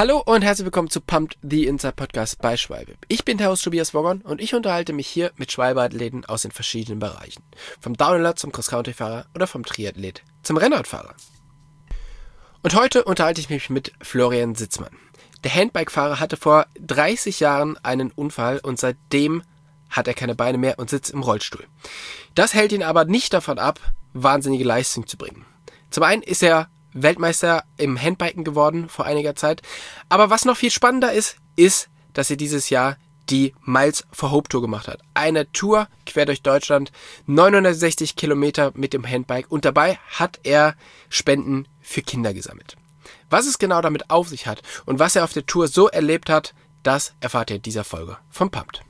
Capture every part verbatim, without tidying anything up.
Hallo und herzlich willkommen zu Pumped, the Inside Podcast bei Schwalbe. Ich bin der Host Tobias Woggon und ich unterhalte mich hier mit Schwalbe-Athleten aus den verschiedenen Bereichen. Vom Downhiller zum Cross-Country-Fahrer oder vom Triathlet zum Rennradfahrer. Und heute unterhalte ich mich mit Florian Sitzmann. Der Handbike-Fahrer hatte vor dreißig Jahren einen Unfall und seitdem hat er keine Beine mehr und sitzt im Rollstuhl. Das hält ihn aber nicht davon ab, wahnsinnige Leistung zu bringen. Zum einen ist er Weltmeister im Handbiken geworden vor einiger Zeit. Aber was noch viel spannender ist, ist, dass er dieses Jahr die Miles for Hope Tour gemacht hat. Eine Tour quer durch Deutschland, neunhundertsechzig Kilometer mit dem Handbike und dabei hat er Spenden für Kinder gesammelt. Was es genau damit auf sich hat und was er auf der Tour so erlebt hat, das erfahrt ihr in dieser Folge von Pumped.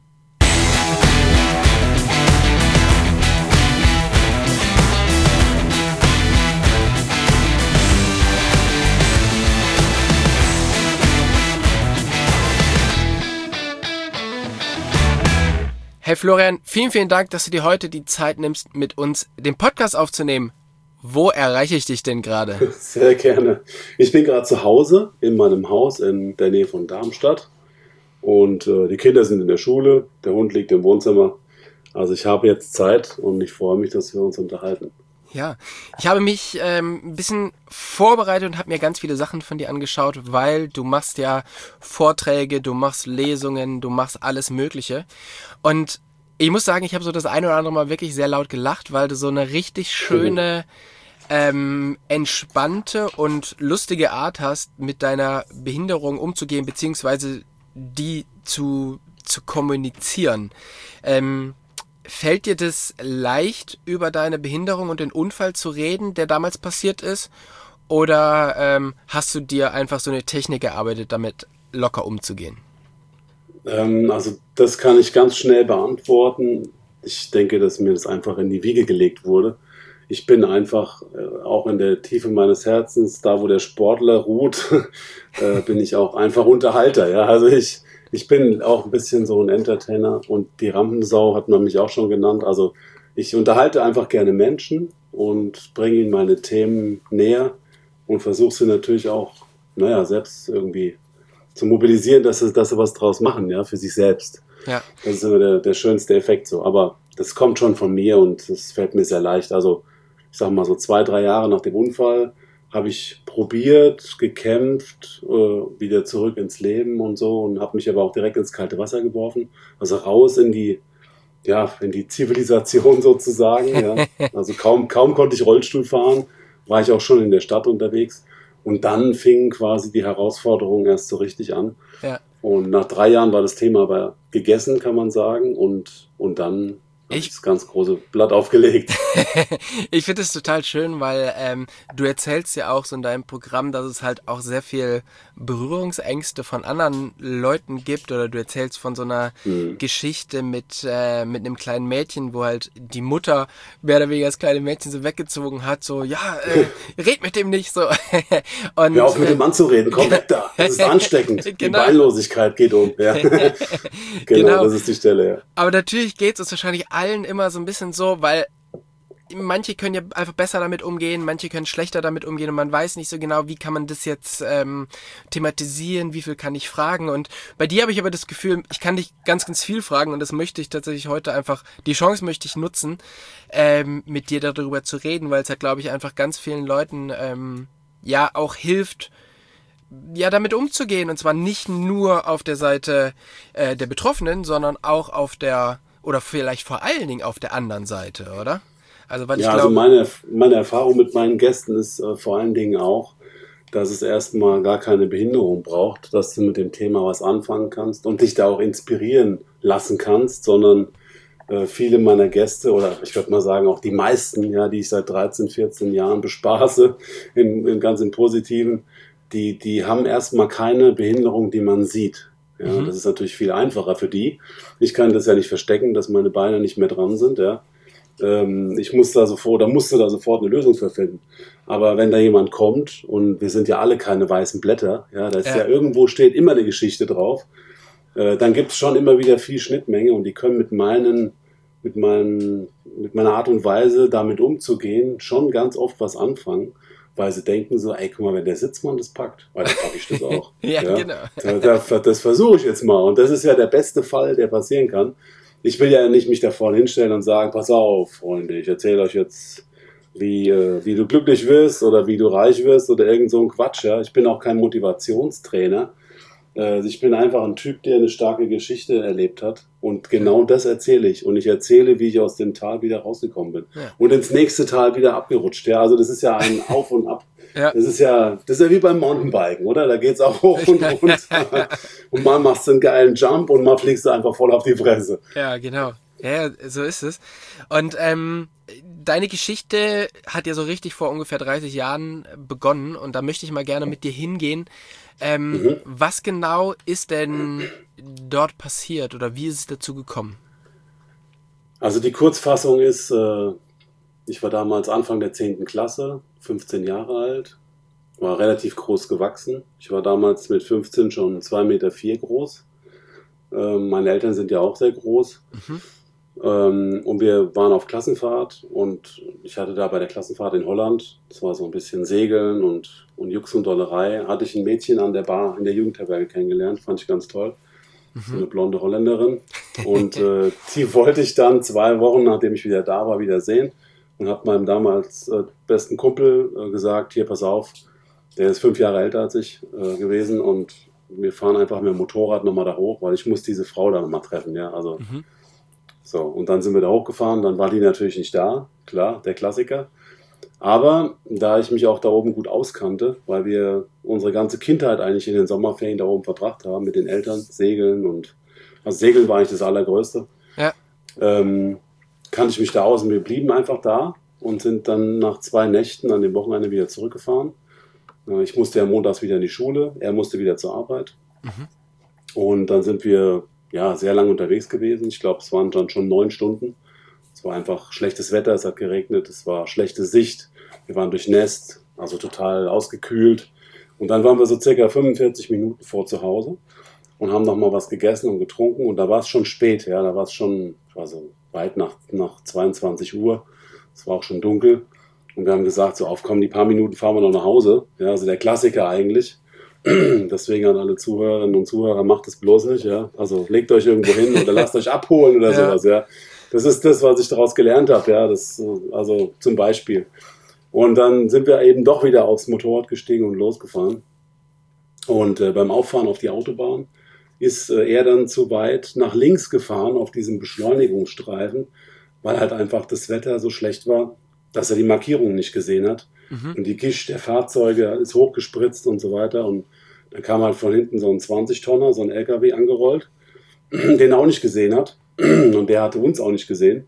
Hey Florian, vielen, vielen Dank, dass du dir heute die Zeit nimmst, mit uns den Podcast aufzunehmen. Wo erreiche ich dich denn gerade? Sehr gerne. Ich bin gerade zu Hause in meinem Haus in der Nähe von Darmstadt und äh, die Kinder sind in der Schule, der Hund liegt im Wohnzimmer. Also ich habe jetzt Zeit und ich freue mich, dass wir uns unterhalten. Ja, ich habe mich ähm, ein bisschen vorbereitet und habe mir ganz viele Sachen von dir angeschaut, weil du machst ja Vorträge, du machst Lesungen, du machst alles Mögliche. Und ich muss sagen, ich habe so das eine oder andere Mal wirklich sehr laut gelacht, weil du so eine richtig schöne, ähm, entspannte und lustige Art hast, mit deiner Behinderung umzugehen, beziehungsweise die zu, zu kommunizieren. Ähm, Fällt dir das leicht, über deine Behinderung und den Unfall zu reden, der damals passiert ist? Oder ähm, hast du dir einfach so eine Technik erarbeitet, damit locker umzugehen? Ähm, also das kann ich ganz schnell beantworten. Ich denke, dass mir das einfach in die Wiege gelegt wurde. Ich bin einfach äh, auch in der Tiefe meines Herzens, da wo der Sportler ruht, äh, bin ich auch einfach Unterhalter. Ja? Also ich... Ich bin auch ein bisschen so ein Entertainer und die Rampensau hat man mich auch schon genannt. Also ich unterhalte einfach gerne Menschen und bringe ihnen meine Themen näher und versuche sie natürlich auch, naja, selbst irgendwie zu mobilisieren, dass sie, dass sie was draus machen, ja, für sich selbst. Ja. Das ist immer der, der schönste Effekt so. Aber das kommt schon von mir und das fällt mir sehr leicht. Also ich sag mal so zwei, drei Jahre nach dem Unfall habe ich probiert, gekämpft, äh, wieder zurück ins Leben und so und habe mich aber auch direkt ins kalte Wasser geworfen, also raus in die, ja, in die Zivilisation sozusagen. Ja. Also kaum, kaum konnte ich Rollstuhl fahren, war ich auch schon in der Stadt unterwegs und dann fing quasi die Herausforderung erst so richtig an. Ja. Und nach drei Jahren war das Thema aber gegessen, kann man sagen, und, und dann ich das ganz große Blatt aufgelegt. Ich finde es total schön, weil ähm, du erzählst ja auch so in deinem Programm, dass es halt auch sehr viel Berührungsängste von anderen Leuten gibt, oder du erzählst von so einer hm. Geschichte mit äh, mit einem kleinen Mädchen, wo halt die Mutter mehr oder weniger das kleine Mädchen so weggezogen hat, so, ja, äh, red mit dem nicht, so. Und, hör auf mit dem Mann zu reden, komm weg da, das ist ansteckend, genau. Die Beinlosigkeit geht um. Ja. genau, genau, das ist die Stelle, ja. Aber natürlich geht es uns wahrscheinlich allen immer so ein bisschen so, weil manche können ja einfach besser damit umgehen, manche können schlechter damit umgehen und man weiß nicht so genau, wie kann man das jetzt ähm, thematisieren, wie viel kann ich fragen, und bei dir habe ich aber das Gefühl, ich kann dich ganz, ganz viel fragen und das möchte ich tatsächlich heute einfach, die Chance möchte ich nutzen, ähm, mit dir darüber zu reden, weil es halt, glaube ich, einfach ganz vielen Leuten ähm, ja auch hilft, ja, damit umzugehen, und zwar nicht nur auf der Seite äh, der Betroffenen, sondern auch auf der, oder vielleicht vor allen Dingen auf der anderen Seite, oder? Also, weil ich ja, glaube, also meine, meine Erfahrung mit meinen Gästen ist äh, vor allen Dingen auch, dass es erstmal gar keine Behinderung braucht, dass du mit dem Thema was anfangen kannst und dich da auch inspirieren lassen kannst, sondern äh, viele meiner Gäste, oder ich würde mal sagen auch die meisten, ja, die ich seit dreizehn, vierzehn Jahren bespaße, in, in ganz im Positiven, die, die haben erstmal keine Behinderung, die man sieht. Ja, mhm. Das ist natürlich viel einfacher für die. Ich kann das ja nicht verstecken, dass meine Beine nicht mehr dran sind, ja. Ähm, ich muss da sofort, da musste da sofort eine Lösung für finden. Aber wenn da jemand kommt, und wir sind ja alle keine weißen Blätter, ja, da ist ja, ja irgendwo steht immer eine Geschichte drauf, äh, dann gibt es schon immer wieder viel Schnittmenge, und die können mit meinen, mit meinen, mit meiner Art und Weise, damit umzugehen, schon ganz oft was anfangen. weil sie denken so, ey, guck mal, wenn der Sitzmann das packt, weil dann packe ich das auch. ja, ja, genau. Das, das versuche ich jetzt mal. Und das ist ja der beste Fall, der passieren kann. Ich will ja nicht mich da vorne hinstellen und sagen, pass auf, Freunde, ich erzähle euch jetzt, wie, äh, wie du glücklich wirst oder wie du reich wirst oder irgend so ein Quatsch. Ja? Ich bin auch kein Motivationstrainer. Äh, ich bin einfach ein Typ, der eine starke Geschichte erlebt hat. Und genau das erzähle ich. Und ich erzähle, wie ich aus dem Tal wieder rausgekommen bin. Ja. Und ins nächste Tal wieder abgerutscht. Ja? Also das ist ja ein Auf und Ab. Ja. Das ist ja, das ist ja wie beim Mountainbiken, oder? Da geht's auch hoch und runter. Und mal machst du einen geilen Jump und mal fliegst du einfach voll auf die Fresse. Ja, genau. Ja, so ist es. Und ähm, deine Geschichte hat ja so richtig vor ungefähr dreißig Jahren begonnen. Und da möchte ich mal gerne mit dir hingehen. Ähm, mhm. Was genau ist denn dort passiert oder wie ist es dazu gekommen? Also die Kurzfassung ist, äh, ich war damals Anfang der zehnten Klasse, fünfzehn Jahre alt, war relativ groß gewachsen. Ich war damals mit fünfzehn schon zwei Meter vier groß. Ähm, meine Eltern sind ja auch sehr groß. Mhm. Ähm, und wir waren auf Klassenfahrt und ich hatte da bei der Klassenfahrt in Holland, das war so ein bisschen Segeln und, und Jux und Dollerei, hatte ich ein Mädchen an der Bar in der Jugendherberge kennengelernt, fand ich ganz toll. Mhm. So eine blonde Holländerin. Und äh, die wollte ich dann zwei Wochen, nachdem ich wieder da war, wieder sehen. Und habe meinem damals äh, besten Kumpel äh, gesagt, hier, pass auf, der ist fünf Jahre älter als ich äh, gewesen und wir fahren einfach mit dem Motorrad nochmal da hoch, weil ich muss diese Frau da nochmal treffen, ja, also mhm. So, und dann sind wir da hochgefahren, dann war die natürlich nicht da, klar, der Klassiker. Aber da ich mich auch da oben gut auskannte, weil wir unsere ganze Kindheit eigentlich in den Sommerferien da oben verbracht haben, mit den Eltern, Segeln und, also Segeln war eigentlich das Allergrößte, ja. ähm, kannte ich mich da aus und wir blieben einfach da und sind dann nach zwei Nächten an dem Wochenende wieder zurückgefahren. Ich musste ja montags wieder in die Schule, er musste wieder zur Arbeit. Mhm. Und dann sind wir ja sehr lange unterwegs gewesen. Ich glaube, es waren dann schon neun Stunden. Es war einfach schlechtes Wetter, es hat geregnet, es war schlechte Sicht. Wir waren durchnässt, also total ausgekühlt. Und dann waren wir so circa fünfundvierzig Minuten vor zu Hause und haben noch mal was gegessen und getrunken. Und da war es schon spät, ja, da war es schon, ich war so weit nach, nach zweiundzwanzig Uhr. Es war auch schon dunkel. Und wir haben gesagt, so aufkommen, die paar Minuten fahren wir noch nach Hause. Ja, also der Klassiker eigentlich. Deswegen an alle Zuhörerinnen und Zuhörer, macht es bloß nicht, ja. Also legt euch irgendwo hin oder lasst euch abholen oder ja. sowas, ja. Das ist das, was ich daraus gelernt habe, ja. Das, also zum Beispiel. Und dann sind wir eben doch wieder aufs Motorrad gestiegen und losgefahren. Und äh, beim Auffahren auf die Autobahn ist äh, er dann zu weit nach links gefahren auf diesem Beschleunigungsstreifen, weil halt einfach das Wetter so schlecht war, dass er die Markierungen nicht gesehen hat. Mhm. Und die Gischt der Fahrzeuge ist hochgespritzt und so weiter. Und dann kam halt von hinten so ein zwanzig-Tonner, so ein L K W angerollt, den er auch nicht gesehen hat. Und der hatte uns auch nicht gesehen.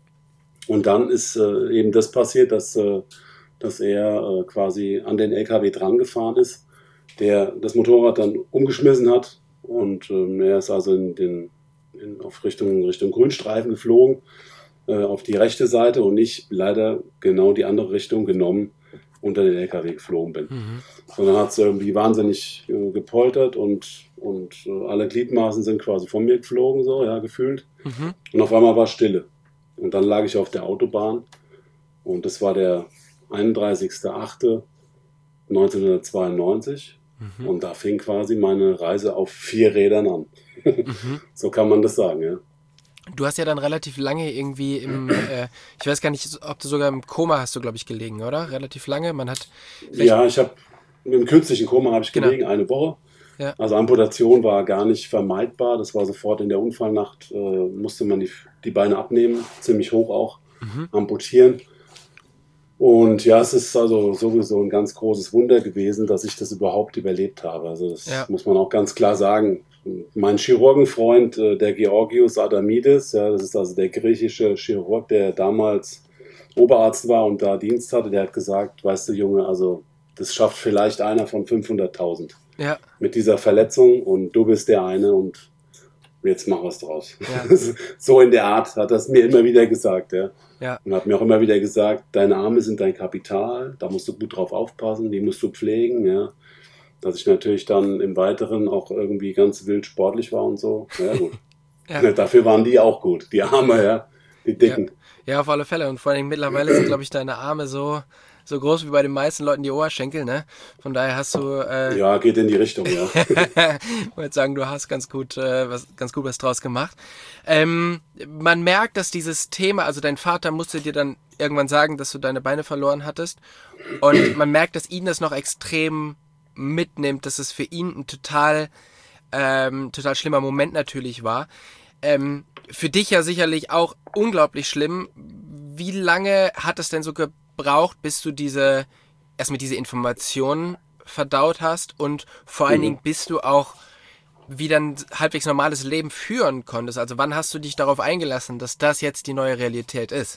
Und dann ist äh, eben das passiert, dass, äh, dass er äh, quasi an den L K W dran gefahren ist, der das Motorrad dann umgeschmissen hat. Und äh, er ist also in den, in, auf Richtung, Richtung Grünstreifen geflogen, äh, auf die rechte Seite, und ich leider genau die andere Richtung genommen, unter den L K W geflogen bin. Mhm. Und dann hat es irgendwie wahnsinnig äh, gepoltert und, und äh, alle Gliedmaßen sind quasi von mir geflogen, so, ja, gefühlt. Mhm. Und auf einmal war Stille. Und dann lag ich auf der Autobahn und das war der einunddreißigster achte neunzehnhundertzweiundneunzig. Mhm. Und da fing quasi meine Reise auf vier Rädern an. Mhm. So kann man das sagen, ja. Du hast ja dann relativ lange irgendwie im, äh, ich weiß gar nicht, ob du sogar im Koma hast du, glaube ich, gelegen, oder? Relativ lange, man hat... Ja, ich habe, im künstlichen Koma habe ich gelegen, genau. eine Woche. Ja. Also Amputation war gar nicht vermeidbar, das war sofort in der Unfallnacht, äh, musste man die, die Beine abnehmen, ziemlich hoch auch, mhm. amputieren. Und ja, es ist also sowieso ein ganz großes Wunder gewesen, dass ich das überhaupt überlebt habe. Also das ja. muss man auch ganz klar sagen. Mein Chirurgenfreund, der Georgios Adamides, ja, das ist also der griechische Chirurg, der damals Oberarzt war und da Dienst hatte, der hat gesagt, weißt du Junge, also das schafft vielleicht einer von fünfhunderttausend ja. mit dieser Verletzung und du bist der eine und jetzt mach was draus. Ja. So in der Art hat er es mir immer wieder gesagt, ja. Ja. Und hat mir auch immer wieder gesagt, deine Arme sind dein Kapital, da musst du gut drauf aufpassen, die musst du pflegen, ja. Dass ich natürlich dann im Weiteren auch irgendwie ganz wild sportlich war und so. Ja, gut. ja. Dafür waren die auch gut, die Arme, ja, die Dicken. Ja. ja, auf alle Fälle. Und vor allem mittlerweile sind, glaube ich, deine Arme so, so groß wie bei den meisten Leuten die Oberschenkel, ne? Von daher hast du... Äh, ja, geht in die Richtung, ja. Ich wollte sagen, du hast ganz gut, äh, was, ganz gut was draus gemacht. Ähm, man merkt, dass dieses Thema, also dein Vater musste dir dann irgendwann sagen, dass du deine Beine verloren hattest. Und man merkt, dass ihn das noch extrem mitnimmt, dass es für ihn ein total, ähm, total schlimmer Moment natürlich war. Ähm, für dich ja sicherlich auch unglaublich schlimm. Wie lange hat es denn so gebraucht, bis du diese, erstmal diese Informationen verdaut hast und vor allen mhm. Dingen bis du auch wieder ein halbwegs normales Leben führen konntest? Also wann hast du dich darauf eingelassen, dass das jetzt die neue Realität ist?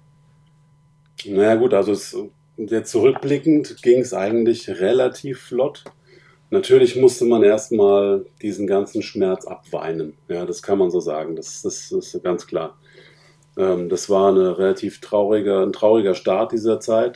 Naja gut, also es, jetzt zurückblickend ging es eigentlich relativ flott. Natürlich musste man erstmal diesen ganzen Schmerz abweinen. Ja, das kann man so sagen. Das, das, das ist ganz klar. Ähm, das war eine relativ trauriger, ein trauriger Start dieser Zeit,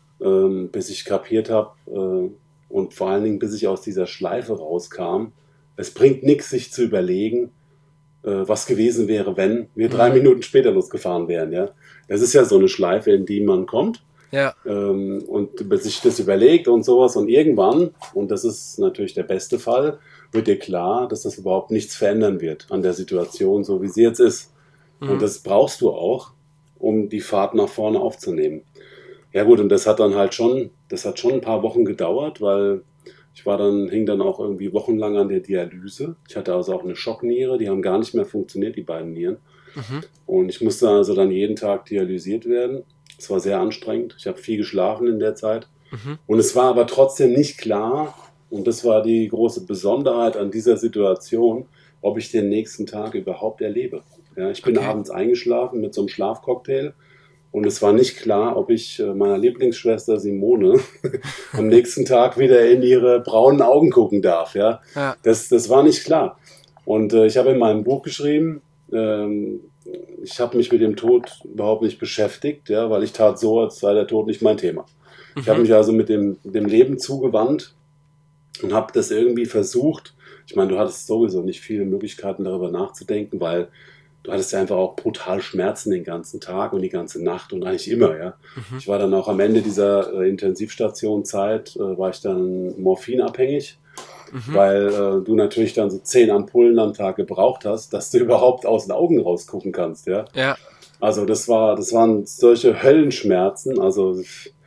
ähm, bis ich kapiert habe äh, und vor allen Dingen, bis ich aus dieser Schleife rauskam. Es bringt nichts, sich zu überlegen, äh, was gewesen wäre, wenn wir drei Minuten später losgefahren wären. Ja, das ist ja so eine Schleife, in die man kommt. Ja. Ähm, und sich das überlegt und sowas und irgendwann, und das ist natürlich der beste Fall, wird dir klar, dass das überhaupt nichts verändern wird an der Situation, so wie sie jetzt ist. Mhm. Und das brauchst du auch, um die Fahrt nach vorne aufzunehmen. Ja gut, und das hat dann halt schon, das hat schon ein paar Wochen gedauert, weil ich war dann, hing dann auch irgendwie wochenlang an der Dialyse. Ich hatte also auch eine Schockniere, die haben gar nicht mehr funktioniert, die beiden Nieren. Mhm. Und ich musste also dann jeden Tag dialysiert werden. Es war sehr anstrengend. Ich habe viel geschlafen in der Zeit. Mhm. Und es war aber trotzdem nicht klar, und das war die große Besonderheit an dieser Situation, ob ich den nächsten Tag überhaupt erlebe. Ja, ich bin okay. abends eingeschlafen mit so einem Schlafcocktail und es war nicht klar, ob ich meiner Lieblingsschwester Simone am nächsten Tag wieder in ihre braunen Augen gucken darf. Ja? Ja. Das, das war nicht klar. Und äh, ich habe in meinem Buch geschrieben, ähm, ich habe mich mit dem Tod überhaupt nicht beschäftigt, ja, weil ich tat so, als sei der Tod nicht mein Thema. Mhm. Ich habe mich also mit dem, dem Leben zugewandt und habe das irgendwie versucht. Ich meine, du hattest sowieso nicht viele Möglichkeiten, darüber nachzudenken, weil du hattest ja einfach auch brutal Schmerzen den ganzen Tag und die ganze Nacht und eigentlich immer. Ja. Mhm. Ich war dann auch am Ende dieser äh, Intensivstationzeit, äh, war ich dann morphinabhängig. Mhm. Weil äh, du natürlich dann so zehn Ampullen am Tag gebraucht hast, dass du überhaupt aus den Augen rausgucken kannst, ja. Ja. Also das war, das waren solche Höllenschmerzen, also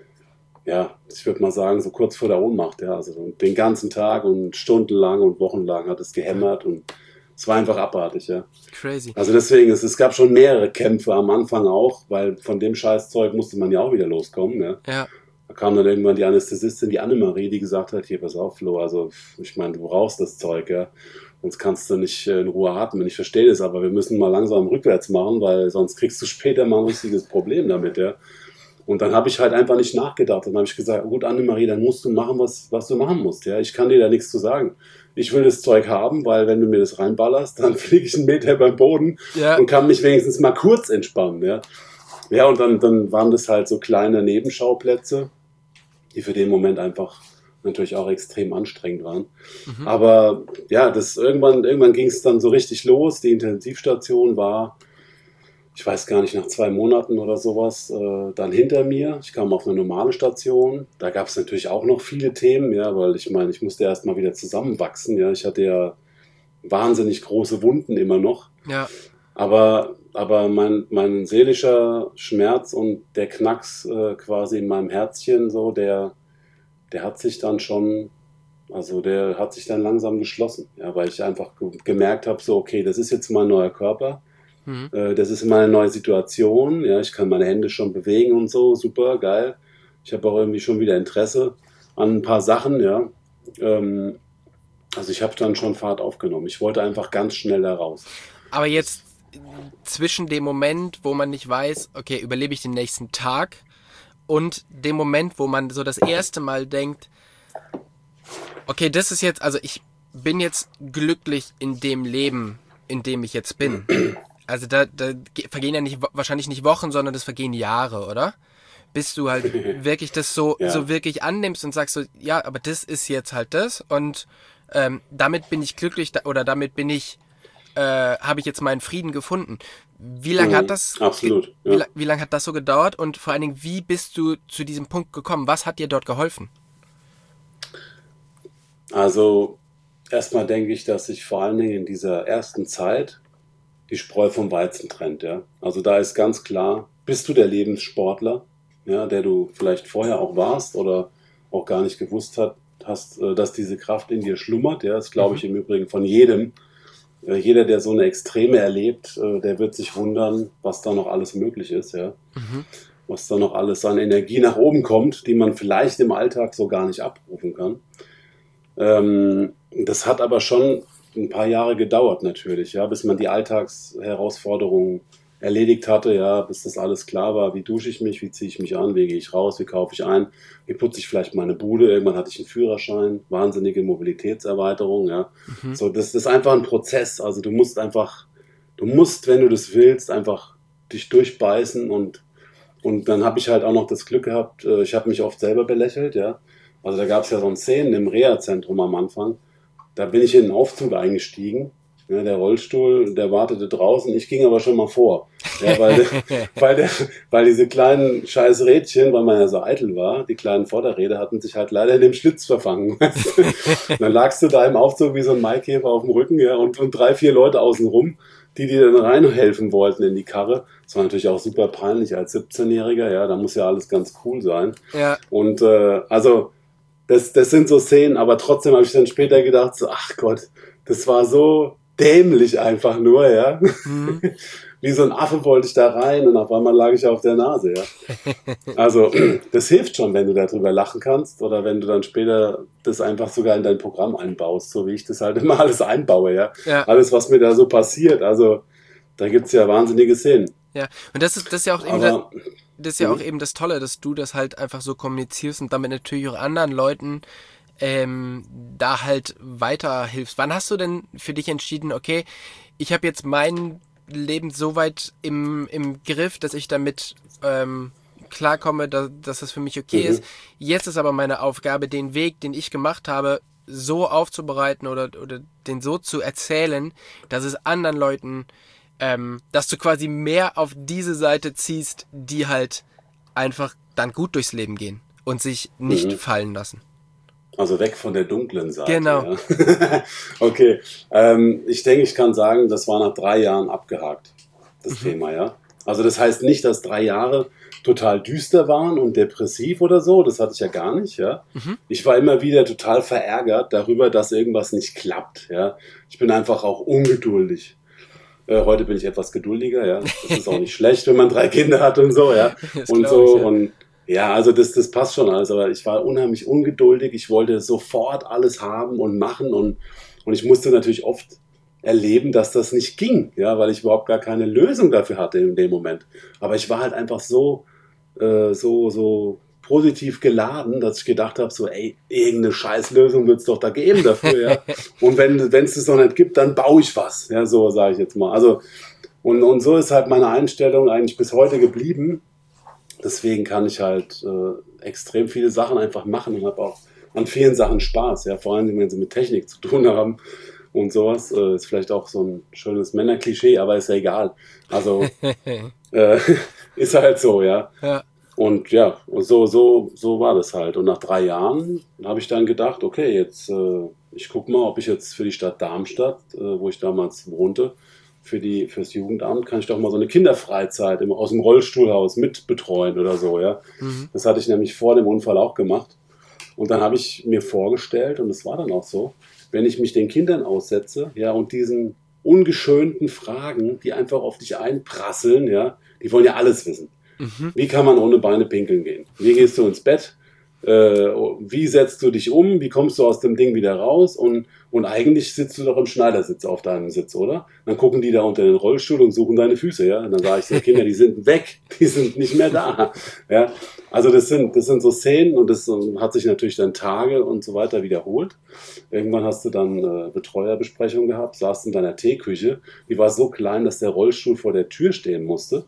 ja, ich würde mal sagen, so kurz vor der Ohnmacht, ja. Also den ganzen Tag und stundenlang und wochenlang hat es gehämmert und es war einfach abartig, ja. Crazy. Also deswegen, es, es gab schon mehrere Kämpfe am Anfang auch, weil von dem Scheißzeug musste man ja auch wieder loskommen, ja. Ja. Da kam dann irgendwann die Anästhesistin, die Annemarie, die gesagt hat, hier, pass auf, Flo, also ich meine, du brauchst das Zeug, ja, sonst kannst du nicht in Ruhe atmen. Ich verstehe das, aber wir müssen mal langsam rückwärts machen, weil sonst kriegst du später mal ein richtiges Problem damit, ja. Und dann habe ich halt einfach nicht nachgedacht. Dann habe ich gesagt, gut, Annemarie, dann musst du machen, was, was du machen musst, ja. Ich kann dir da nichts zu sagen. Ich will das Zeug haben, weil wenn du mir das reinballerst, dann fliege ich einen Meter beim Boden ja. und kann mich wenigstens mal kurz entspannen, ja. Ja, und dann, dann waren das halt so kleine Nebenschauplätze, die für den Moment einfach natürlich auch extrem anstrengend waren. Mhm. Aber ja, das irgendwann, irgendwann ging es dann so richtig los. Die Intensivstation war, ich weiß gar nicht, nach zwei Monaten oder sowas, äh, dann hinter mir. Ich kam auf eine normale Station. Da gab es natürlich auch noch viele Themen, ja, weil ich meine, ich musste erst mal wieder zusammenwachsen. Ja, ich hatte ja wahnsinnig große Wunden immer noch. Ja. Aber, aber mein, mein seelischer Schmerz und der Knacks äh, quasi in meinem Herzchen, so, der, der hat sich dann schon, also der hat sich dann langsam geschlossen, ja, weil ich einfach ge- gemerkt habe, so, okay, das ist jetzt mein neuer Körper, mhm. äh, das ist meine neue Situation, ja, ich kann meine Hände schon bewegen und so, super, geil. Ich habe auch irgendwie schon wieder Interesse an ein paar Sachen, ja. Ähm, also ich habe dann schon Fahrt aufgenommen. Ich wollte einfach ganz schnell da raus. Aber jetzt zwischen dem Moment, wo man nicht weiß, okay, überlebe ich den nächsten Tag, und dem Moment, wo man so das erste Mal denkt, okay, das ist jetzt, also ich bin jetzt glücklich in dem Leben, in dem ich jetzt bin. Also da, da vergehen ja nicht, wahrscheinlich nicht Wochen, sondern das vergehen Jahre, oder? Bis du halt wirklich das so, ja. so wirklich annimmst und sagst so, ja, aber das ist jetzt halt das und ähm, damit bin ich glücklich, oder damit bin ich Äh, habe ich jetzt meinen Frieden gefunden. Wie lange Mhm. hat das Absolut, ge- wie, ja. la- wie lange hat das so gedauert und vor allen Dingen, wie bist du zu diesem Punkt gekommen? Was hat dir dort geholfen? Also erstmal denke ich, dass sich vor allen Dingen in dieser ersten Zeit die Spreu vom Weizen trennt, ja. Also da ist ganz klar, bist du der Lebenssportler, ja, der du vielleicht vorher auch warst oder auch gar nicht gewusst hat, hast, äh, dass diese Kraft in dir schlummert, ja. Das glaube Mhm. ich im Übrigen von jedem. Äh, Jeder, der so eine Extreme erlebt, äh, der wird sich wundern, was da noch alles möglich ist, ja. Mhm. Was da noch alles an Energie nach oben kommt, die man vielleicht im Alltag so gar nicht abrufen kann. Ähm, das hat aber schon ein paar Jahre gedauert natürlich, ja, bis man die Alltagsherausforderungen erledigt hatte, ja, bis das alles klar war, wie dusche ich mich, wie ziehe ich mich an, wie gehe ich raus, wie kaufe ich ein, wie putze ich vielleicht meine Bude, irgendwann hatte ich einen Führerschein, wahnsinnige Mobilitätserweiterung, ja. Mhm. So, das ist einfach ein Prozess, also du musst einfach, du musst, wenn du das willst, einfach dich durchbeißen und und dann habe ich halt auch noch das Glück gehabt, äh, ich habe mich oft selber belächelt, ja. Also da gab es ja so Szenen im Reha-Zentrum am Anfang. Da bin ich in den Aufzug eingestiegen. Ja, der Rollstuhl, der wartete draußen. Ich ging aber schon mal vor. Ja, weil, weil, der, weil diese kleinen scheiß Rädchen, weil man ja so eitel war, die kleinen Vorderräder hatten sich halt leider in dem Schlitz verfangen. Weißt du? Dann lagst du da im Aufzug wie so ein Maikäfer auf dem Rücken, ja, und, und drei, vier Leute außen rum, die dir dann reinhelfen wollten in die Karre. Das war natürlich auch super peinlich als siebzehnjähriger, ja, da muss ja alles ganz cool sein. Ja, Und äh, also das, das sind so Szenen, aber trotzdem habe ich dann später gedacht, so, ach Gott, das war so dämlich einfach nur, ja. mhm. Wie so ein Affe wollte ich da rein und auf einmal lag ich auf der Nase, ja. Also das hilft schon, wenn du darüber lachen kannst oder wenn du dann später das einfach sogar in dein Programm einbaust, so wie ich das halt immer alles einbaue, ja. Ja, Alles, was mir da so passiert, also da gibt's ja wahnsinnige Szenen. ja. Und das ist, das ist ja auch eben das, Aber das ist ja auch mhm, eben das Tolle, dass du das halt einfach so kommunizierst und damit natürlich auch anderen Leuten ähm, da halt weiterhilfst. Wann hast du denn für dich entschieden, okay, ich habe jetzt mein Leben so weit im, im Griff, dass ich damit ähm, klarkomme, dass, dass das für mich okay mhm, ist. Jetzt ist aber meine Aufgabe, den Weg, den ich gemacht habe, so aufzubereiten oder, oder den so zu erzählen, dass es anderen Leuten, ähm, dass du quasi mehr auf diese Seite ziehst, die halt einfach dann gut durchs Leben gehen und sich nicht mhm. fallen lassen. Also weg von der dunklen Seite, Genau. ja. Okay, ähm, ich denke, ich kann sagen, das war nach drei Jahren abgehakt, das Mhm. Thema, ja. Also das heißt nicht, dass drei Jahre total düster waren und depressiv oder so, das hatte ich ja gar nicht, ja. Mhm. Ich war immer wieder total verärgert darüber, dass irgendwas nicht klappt, ja. Ich bin einfach auch ungeduldig. Äh, heute bin ich etwas geduldiger, ja. Das ist auch nicht schlecht, wenn man drei Kinder hat und so, ja. Das Und glaube so ich, ja. und ja, also das, das passt schon alles, aber ich war unheimlich ungeduldig. Ich wollte sofort alles haben und machen und, und ich musste natürlich oft erleben, dass das nicht ging, ja, weil ich überhaupt gar keine Lösung dafür hatte in dem Moment. Aber ich war halt einfach so, äh, so, so positiv geladen, dass ich gedacht habe, so, ey, irgendeine Scheißlösung wird es doch da geben dafür, ja. Und wenn wenn es das noch nicht gibt, dann baue ich was, ja, so sage ich jetzt mal. Also und, und so ist halt meine Einstellung eigentlich bis heute geblieben. Deswegen kann ich halt äh, extrem viele Sachen einfach machen und habe auch an vielen Sachen Spaß. Ja, vor allem, wenn sie mit Technik zu tun haben und sowas. Äh, ist vielleicht auch so ein schönes Männerklischee, aber ist ja egal. Also äh, ist halt so, ja. Ja. Und ja, und so, so, so war das halt. Und nach drei Jahren habe ich dann gedacht, okay, jetzt äh, ich gucke mal, ob ich jetzt für die Stadt Darmstadt, äh, wo ich damals wohnte, für die fürs Jugendamt kann ich doch mal so eine Kinderfreizeit im, aus dem Rollstuhlhaus mitbetreuen oder so, ja. Mhm. Das hatte ich nämlich vor dem Unfall auch gemacht. Und dann habe ich mir vorgestellt, und es war dann auch so, wenn ich mich den Kindern aussetze, ja, und diesen ungeschönten Fragen, die einfach auf dich einprasseln, ja, die wollen ja alles wissen. Mhm. Wie kann man ohne Beine pinkeln gehen? Wie gehst du ins Bett? Äh, wie setzt du dich um? Wie kommst du aus dem Ding wieder raus? Und, und eigentlich sitzt du doch im Schneidersitz auf deinem Sitz, oder? Dann gucken die da unter den Rollstuhl und suchen deine Füße, ja? Und dann sage ich so, Kinder, die sind weg, die sind nicht mehr da, ja? Also das sind, das sind so Szenen und das um, hat sich natürlich dann Tage und so weiter wiederholt. Irgendwann hast du dann äh, Betreuerbesprechung gehabt, saßt in deiner Teeküche, die war so klein, dass der Rollstuhl vor der Tür stehen musste.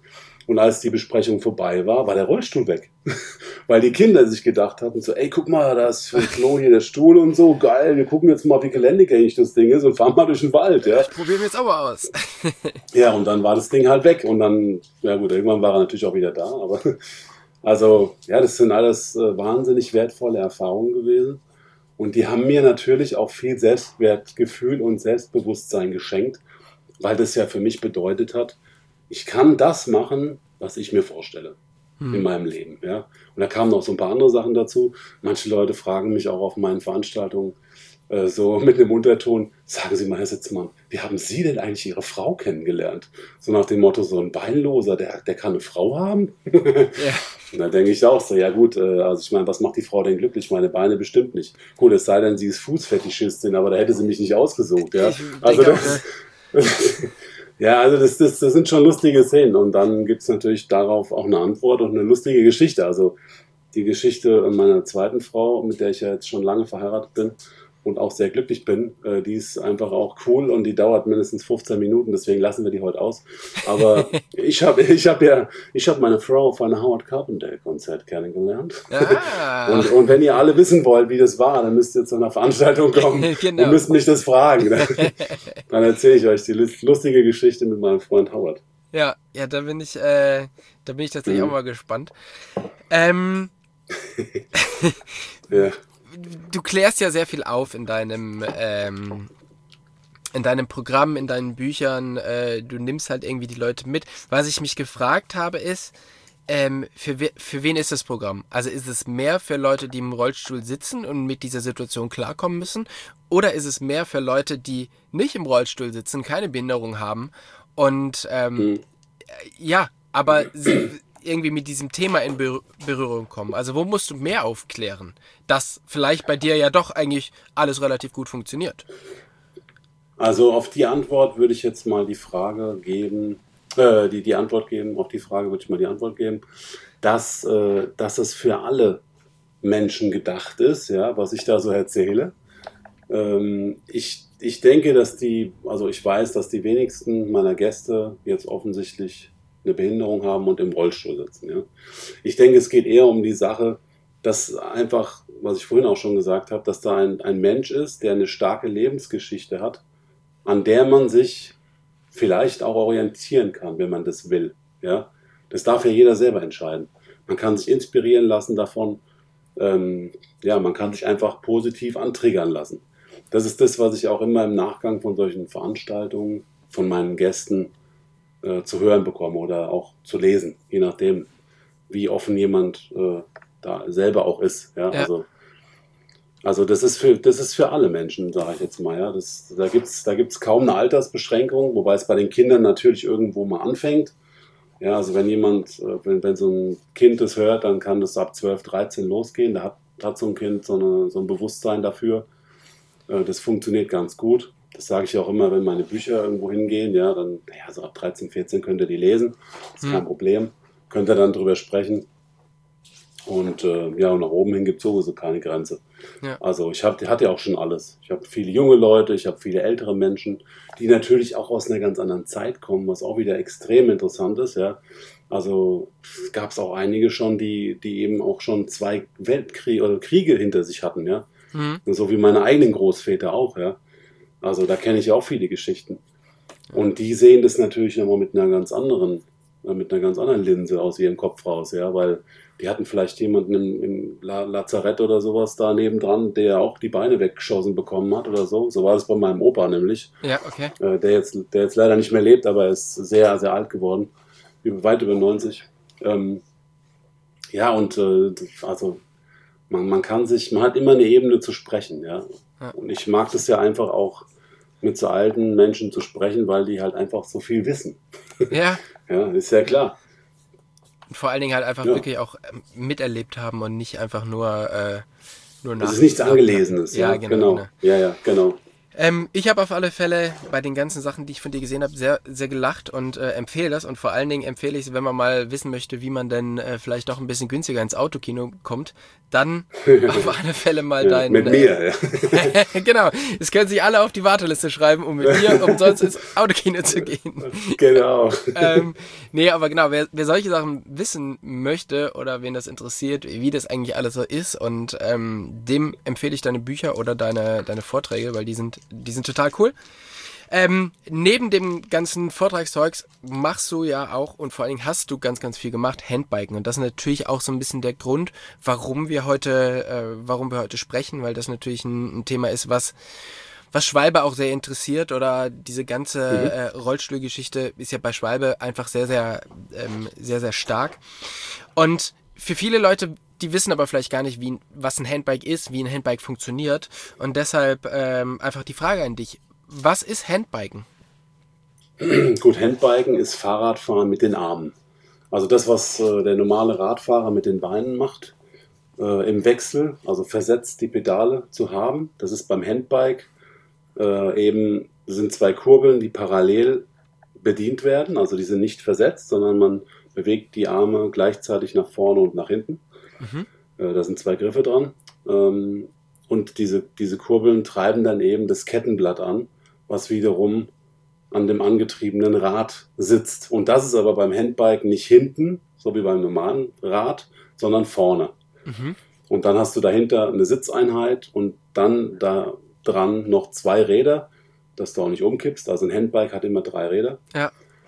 Und als die Besprechung vorbei war, war der Rollstuhl weg. Weil die Kinder sich gedacht hatten, so, ey, guck mal, da ist für Flo hier der Stuhl und so, geil, wir gucken jetzt mal, wie geländegängig das Ding ist und fahren mal durch den Wald, ja. Ich probiere mir jetzt aber aus. Ja, und dann war das Ding halt weg und dann, ja gut, irgendwann war er natürlich auch wieder da, aber, also, ja, das sind alles äh, wahnsinnig wertvolle Erfahrungen gewesen und die haben mir natürlich auch viel Selbstwertgefühl und Selbstbewusstsein geschenkt, weil das ja für mich bedeutet hat, ich kann das machen, was ich mir vorstelle hm. in meinem Leben. Ja? Und da kamen noch so ein paar andere Sachen dazu. Manche Leute fragen mich auch auf meinen Veranstaltungen äh, so mit einem Unterton, sagen Sie mal, Herr Sitzmann, wie haben Sie denn eigentlich Ihre Frau kennengelernt? So nach dem Motto, so ein Beinloser, der, der kann eine Frau haben? Ja. Und da denke ich auch so, ja gut, äh, also ich meine, was macht die Frau denn glücklich? Meine Beine bestimmt nicht. Gut, es sei denn, sie ist Fußfetischistin, aber da hätte sie mich nicht ausgesucht. Ja? Also das... Ja, also das, das, das sind schon lustige Szenen und dann gibt es natürlich darauf auch eine Antwort und eine lustige Geschichte. Also die Geschichte meiner zweiten Frau, mit der ich ja jetzt schon lange verheiratet bin und auch sehr glücklich bin, äh, die ist einfach auch cool und die dauert mindestens fünfzehn Minuten, deswegen lassen wir die heute aus. Aber ich habe ich hab ja, ich habe meine Frau auf einem Howard Carpendale Konzert kennengelernt. Ah. Und, und wenn ihr alle wissen wollt, wie das war, dann müsst ihr zu einer Veranstaltung kommen genau. und müsst mich das fragen. Dann erzähle ich euch die lustige Geschichte mit meinem Freund Howard. Ja, ja, da bin ich, äh, da bin ich tatsächlich mhm. auch mal gespannt. Ähm, ja. Du klärst ja sehr viel auf in deinem, ähm, in deinem Programm, in deinen Büchern. Äh, du nimmst halt irgendwie die Leute mit. Was ich mich gefragt habe ist, ähm, für, we- für wen ist das Programm? Also ist es mehr für Leute, die im Rollstuhl sitzen und mit dieser Situation klarkommen müssen? Oder ist es mehr für Leute, die nicht im Rollstuhl sitzen, keine Behinderung haben und ähm, mhm. ja, aber sie irgendwie mit diesem Thema in Berührung kommen? Also wo musst du mehr aufklären, dass vielleicht bei dir ja doch eigentlich alles relativ gut funktioniert? Also auf die Antwort würde ich jetzt mal die Frage geben, äh, die, die Antwort geben, auf die Frage würde ich mal die Antwort geben, dass, äh, dass es für alle Menschen gedacht ist, ja, was ich da so erzähle. Ähm, ich, ich denke, dass die, also ich weiß, dass die wenigsten meiner Gäste jetzt offensichtlich eine Behinderung haben und im Rollstuhl sitzen. Ja. Ich denke, es geht eher um die Sache, dass einfach, was ich vorhin auch schon gesagt habe, dass da ein, ein Mensch ist, der eine starke Lebensgeschichte hat, an der man sich vielleicht auch orientieren kann, wenn man das will. Ja. Das darf ja jeder selber entscheiden. Man kann sich inspirieren lassen davon, ähm, ja, man kann sich einfach positiv antriggern lassen. Das ist das, was ich auch immer im Nachgang von solchen Veranstaltungen von meinen Gästen zu hören bekomme oder auch zu lesen, je nachdem, wie offen jemand äh, da selber auch ist. Ja? Ja. Also, also das ist für das ist für alle Menschen, sage ich jetzt mal. Ja? Das, da gibt's da gibt's kaum eine Altersbeschränkung, wobei es bei den Kindern natürlich irgendwo mal anfängt. Ja, also wenn jemand, wenn, wenn so ein Kind das hört, dann kann das ab zwölf, dreizehn losgehen. Da hat, hat so ein Kind so, eine, so ein Bewusstsein dafür. Äh, das funktioniert ganz gut. Das sage ich auch immer, wenn meine Bücher irgendwo hingehen, ja, dann, naja, so ab dreizehn, vierzehn könnt ihr die lesen. Das ist kein hm. Problem. Könnt ihr dann drüber sprechen. Und äh, ja, und nach oben hin gibt es sowieso keine Grenze. Ja. Also ich hab, hatte ja auch schon alles. Ich habe viele junge Leute, ich habe viele ältere Menschen, die natürlich auch aus einer ganz anderen Zeit kommen, was auch wieder extrem interessant ist, ja. Also es gab es auch einige schon, die, die eben auch schon zwei Weltkriege oder Kriege hinter sich hatten, ja. Mhm. So wie meine eigenen Großväter auch, ja. Also da kenne ich auch viele Geschichten. Und die sehen das natürlich immer mit einer ganz anderen, mit einer ganz anderen Linse aus ihrem Kopf raus, ja, weil die hatten vielleicht jemanden im, im Lazarett oder sowas da nebendran, der auch die Beine weggeschossen bekommen hat oder so. So war es bei meinem Opa nämlich. Ja, okay. Äh, der jetzt, der jetzt leider nicht mehr lebt, aber er ist sehr, sehr alt geworden. Weit über neunzig. Ähm, ja, und äh, also man, man kann sich, man hat immer eine Ebene zu sprechen, ja. ja. Und ich mag das ja einfach auch, mit so alten Menschen zu sprechen, weil die halt einfach so viel wissen. Ja. Ja, ist ja klar. Und vor allen Dingen halt einfach ja. wirklich auch miterlebt haben und nicht einfach nur, äh, nur nach. Das ist nichts Angelesenes. Ja, ja genau, genau. genau. Ja, ja, genau. Ähm, ich habe auf alle Fälle bei den ganzen Sachen, die ich von dir gesehen habe, sehr, sehr gelacht und äh, empfehle das. Und vor allen Dingen empfehle ich es, wenn man mal wissen möchte, wie man denn äh, vielleicht doch ein bisschen günstiger ins Autokino kommt, dann auf alle Fälle mal Ja, dein... mit mir, äh, ja. Genau, es können sich alle auf die Warteliste schreiben, um mit mir umsonst ins Autokino zu gehen. Genau. ähm, nee, aber genau, wer, wer solche Sachen wissen möchte oder wen das interessiert, wie das eigentlich alles so ist, und ähm, dem empfehle ich deine Bücher oder deine, deine Vorträge, weil die sind, die sind total cool. Ähm, neben dem ganzen Vortragszeugs machst du ja auch, und vor allen Dingen hast du ganz, ganz viel gemacht, Handbiken. Und das ist natürlich auch so ein bisschen der Grund, warum wir heute, äh, warum wir heute sprechen, weil das natürlich ein, ein Thema ist, was was Schwalbe auch sehr interessiert, oder diese ganze Mhm. äh, Rollstuhlgeschichte ist ja bei Schwalbe einfach sehr, sehr, ähm, sehr, sehr stark. Und für viele Leute, die wissen aber vielleicht gar nicht, wie, was ein Handbike ist, wie ein Handbike funktioniert. Und deshalb ähm, einfach die Frage an dich. Was ist Handbiken? Gut, Handbiken ist Fahrradfahren mit den Armen. Also das, was äh, der normale Radfahrer mit den Beinen macht, äh, im Wechsel, also versetzt die Pedale zu haben. Das ist beim Handbike äh, eben, sind zwei Kurbeln, die parallel bedient werden. Also die sind nicht versetzt, sondern man bewegt die Arme gleichzeitig nach vorne und nach hinten. Mhm. Äh, da sind zwei Griffe dran. Ähm, und diese, diese Kurbeln treiben dann eben das Kettenblatt an, was wiederum an dem angetriebenen Rad sitzt. Und das ist aber beim Handbike nicht hinten, so wie beim normalen Rad, sondern vorne. Mhm. Und dann hast du dahinter eine Sitzeinheit und dann da dran noch zwei Räder, dass du auch nicht umkippst. Also ein Handbike hat immer drei Räder. Ja.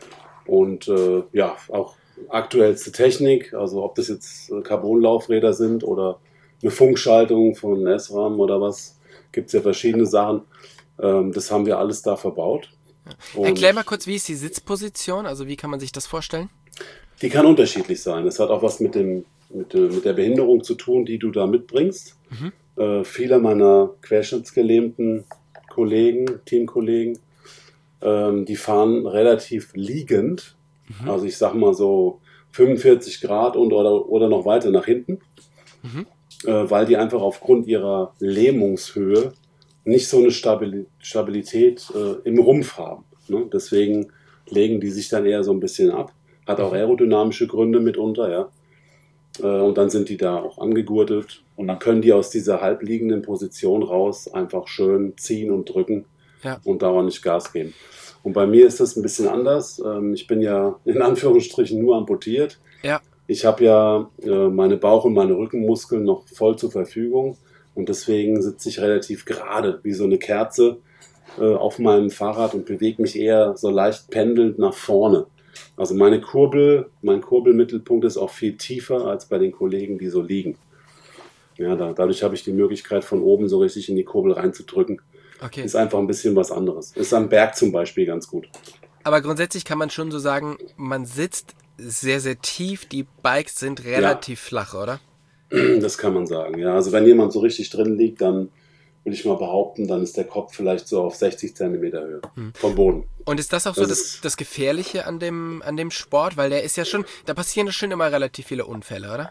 Und äh, ja, auch aktuellste Technik, also ob das jetzt äh, Carbonlaufräder sind oder eine Funkschaltung von S-RAM oder was, gibt es ja verschiedene Sachen. Ähm, das haben wir alles da verbaut. Und Erklär mal kurz, wie ist die Sitzposition? Also wie kann man sich das vorstellen? die kann unterschiedlich sein. Das hat auch was mit, dem, mit, der- mit der Behinderung zu tun, die du da mitbringst. Mhm. Äh, viele meiner querschnittsgelähmten Kollegen, Teamkollegen, ähm, die fahren relativ liegend. Mhm. Also ich sag mal so fünfundvierzig Grad und oder, oder noch weiter nach hinten, Mhm. äh, weil die einfach aufgrund ihrer Lähmungshöhe nicht so eine Stabil Stabilität äh, im Rumpf haben. Ne? Deswegen legen die sich dann eher so ein bisschen ab. Hat auch aerodynamische Gründe mitunter, ja. Äh, und dann sind die da auch angegurtet und dann können die aus dieser halbliegenden Position raus einfach schön ziehen und drücken Ja. und dauernd nicht Gas geben. Und bei mir ist das ein bisschen anders. Ähm, ich bin ja in Anführungsstrichen nur amputiert. Ja. Ich habe ja äh, meine Bauch- und meine Rückenmuskeln noch voll zur Verfügung und deswegen sitze ich relativ gerade wie so eine Kerze äh, auf meinem Fahrrad und bewege mich eher so leicht pendelnd nach vorne. Also meine Kurbel, mein Kurbelmittelpunkt ist auch viel tiefer als bei den Kollegen, die so liegen. Ja, da, dadurch habe ich die Möglichkeit, von oben so richtig in die Kurbel reinzudrücken. Okay. Ist einfach ein bisschen was anderes. Ist am Berg zum Beispiel ganz gut. Aber grundsätzlich kann man schon so sagen, man sitzt sehr, sehr tief. Die Bikes sind relativ ja. flach, oder? Das kann man sagen, ja. Also wenn jemand so richtig drin liegt, dann will ich mal behaupten, dann ist der Kopf vielleicht so auf sechzig Zentimeter Höhe hm. vom Boden. Und ist das auch das so das, das Gefährliche an dem, an dem Sport? Weil der ist ja schon, da passieren schon immer relativ viele Unfälle, oder?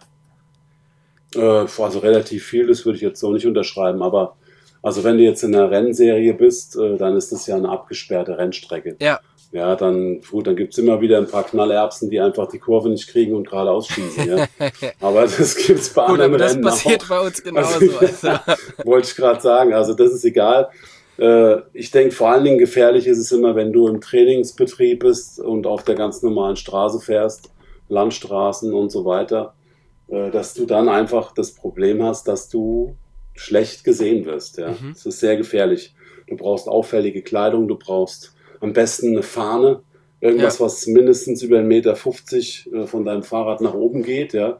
Äh, also relativ viel, das würde ich jetzt so nicht unterschreiben, aber also wenn du jetzt in einer Rennserie bist, äh, dann ist das ja eine abgesperrte Rennstrecke. Ja. Ja, dann, gut, dann gibt's immer wieder ein paar Knallerbsen, die einfach die Kurve nicht kriegen und geradeaus schießen. Ja. Aber das gibt's bei gut, anderen aber das Rennen passiert auch. bei uns genauso. Also, Also. ja, wollte ich gerade sagen, also das ist egal. Äh, ich denke, vor allen Dingen gefährlich ist es immer, wenn du im Trainingsbetrieb bist und auf der ganz normalen Straße fährst, Landstraßen und so weiter, äh, dass du dann einfach das Problem hast, dass du schlecht gesehen wirst. Ja. Mhm. Das ist sehr gefährlich. Du brauchst auffällige Kleidung, du brauchst am besten eine Fahne, irgendwas, ja. was mindestens über einen Meter fünfzig äh, von deinem Fahrrad nach oben geht, ja.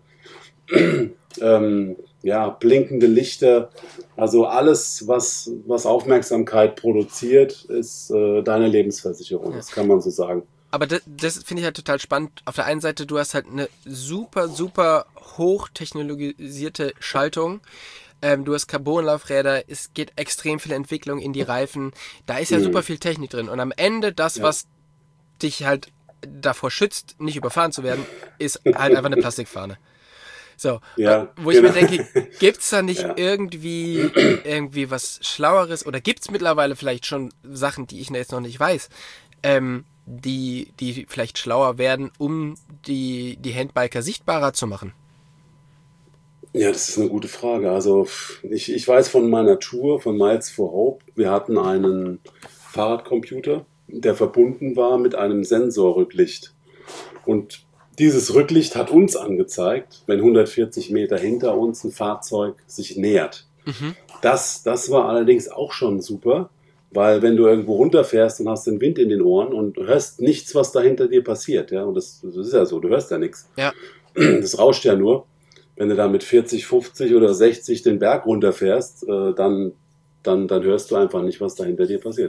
ähm, ja, blinkende Lichter, also alles, was, was Aufmerksamkeit produziert, ist äh, deine Lebensversicherung, ja. Das kann man so sagen. Aber das, das finde ich halt total spannend. Auf der einen Seite, du hast halt eine super, super hochtechnologisierte Schaltung. Ähm, du hast Carbonlaufräder, es geht extrem viel Entwicklung in die Reifen. Da ist ja mhm. super viel Technik drin. Und am Ende das, ja. was dich halt davor schützt, nicht überfahren zu werden, ist halt einfach eine Plastikfahne. So, Ja, wo ich genau. mir denke, gibt es da nicht Ja. irgendwie, irgendwie was Schlaueres oder gibt es mittlerweile vielleicht schon Sachen, die ich jetzt noch nicht weiß, ähm, die, die vielleicht schlauer werden, um die, die Handbiker sichtbarer zu machen? Ja, das ist eine gute Frage. Also ich, ich weiß von meiner Tour, von Miles for Hope, wir hatten einen Fahrradcomputer, der verbunden war mit einem Sensorrücklicht. Und dieses Rücklicht hat uns angezeigt, wenn hundertvierzig Meter hinter uns ein Fahrzeug sich nähert. Mhm. Das, das war allerdings auch schon super, weil wenn du irgendwo runterfährst und hast den Wind in den Ohren und du hörst nichts, was da hinter dir passiert, ja, und das, das ist ja so, du hörst ja nichts. Ja. Das rauscht ja nur. Wenn du da mit vierzig, fünfzig oder sechzig den Berg runterfährst, äh, dann, dann, dann hörst du einfach nicht, was da hinter dir passiert.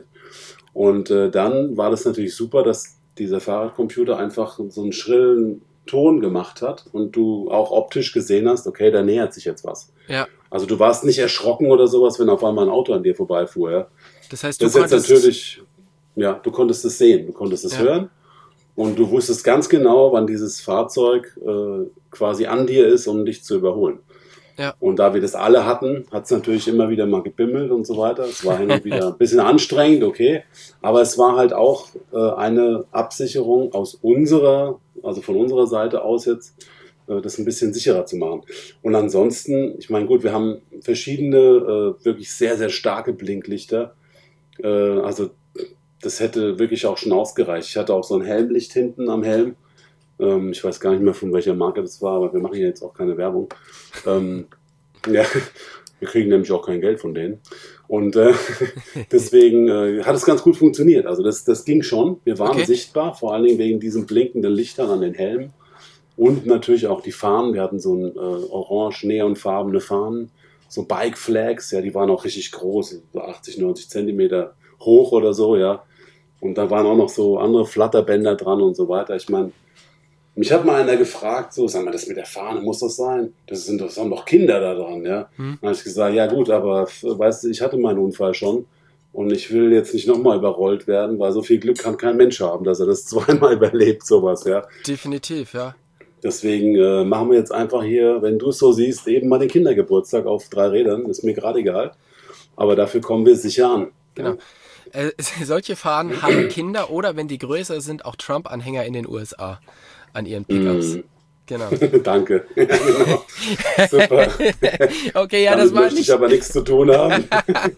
Und äh, dann war das natürlich super, dass dieser Fahrradcomputer einfach so einen schrillen Ton gemacht hat und du auch optisch gesehen hast, okay, da nähert sich jetzt was. Ja. Also du warst nicht erschrocken oder sowas, wenn auf einmal ein Auto an dir vorbeifuhr. Ja. Das heißt, du Das ist jetzt konntest natürlich, ja, du konntest es sehen, du konntest es Ja. hören und du wusstest ganz genau, wann dieses Fahrzeug äh, quasi an dir ist, um dich zu überholen. Ja. Und da wir das alle hatten, hat es natürlich immer wieder mal gebimmelt und so weiter. Es war hin und wieder ein bisschen anstrengend, okay. Aber es war halt auch äh, eine Absicherung aus unserer, also von unserer Seite aus jetzt, äh, das ein bisschen sicherer zu machen. Und ansonsten, ich meine, gut, wir haben verschiedene, äh, wirklich sehr, sehr starke Blinklichter. Äh, also das hätte wirklich auch schon ausgereicht. Ich hatte auch so ein Helmlicht hinten am Helm. Ähm, ich weiß gar nicht mehr, von welcher Marke das war, aber wir machen hier jetzt auch keine Werbung. Ähm, ja, wir kriegen nämlich auch kein Geld von denen. Und äh, deswegen äh, hat es ganz gut funktioniert. Also das, das ging schon. Wir waren Okay. sichtbar, vor allen Dingen wegen diesen blinkenden Lichtern an den Helmen. Und natürlich auch die Fahnen. Wir hatten so ein äh, orange, neonfarbene Fahnen. So Bike Flags, ja, die waren auch richtig groß, so achtzig, neunzig Zentimeter hoch oder so, ja. Und da waren auch noch so andere Flatterbänder dran und so weiter. Ich meine, mich hat mal einer gefragt, so, sag mal, das mit der Fahne, muss das sein? Das sind, das haben doch Kinder da dran, ja. Hm. Dann habe ich gesagt, ja gut, aber weißt du, ich hatte meinen Unfall schon und ich will jetzt nicht nochmal überrollt werden, weil so viel Glück kann kein Mensch haben, dass er das zweimal überlebt, sowas, ja. definitiv, ja. Deswegen äh, machen wir jetzt einfach hier, wenn du es so siehst, eben mal den Kindergeburtstag auf drei Rädern, ist mir gerade egal. Aber dafür kommen wir sicher an. Genau. Äh, solche Fahnen haben Kinder oder, wenn die größer sind, auch Trump-Anhänger in den U S A an ihren Pickups. Mm. Genau. Danke. Ja, genau. Super. Okay, ja, Damit das war möchte nicht, ich aber nichts zu tun haben.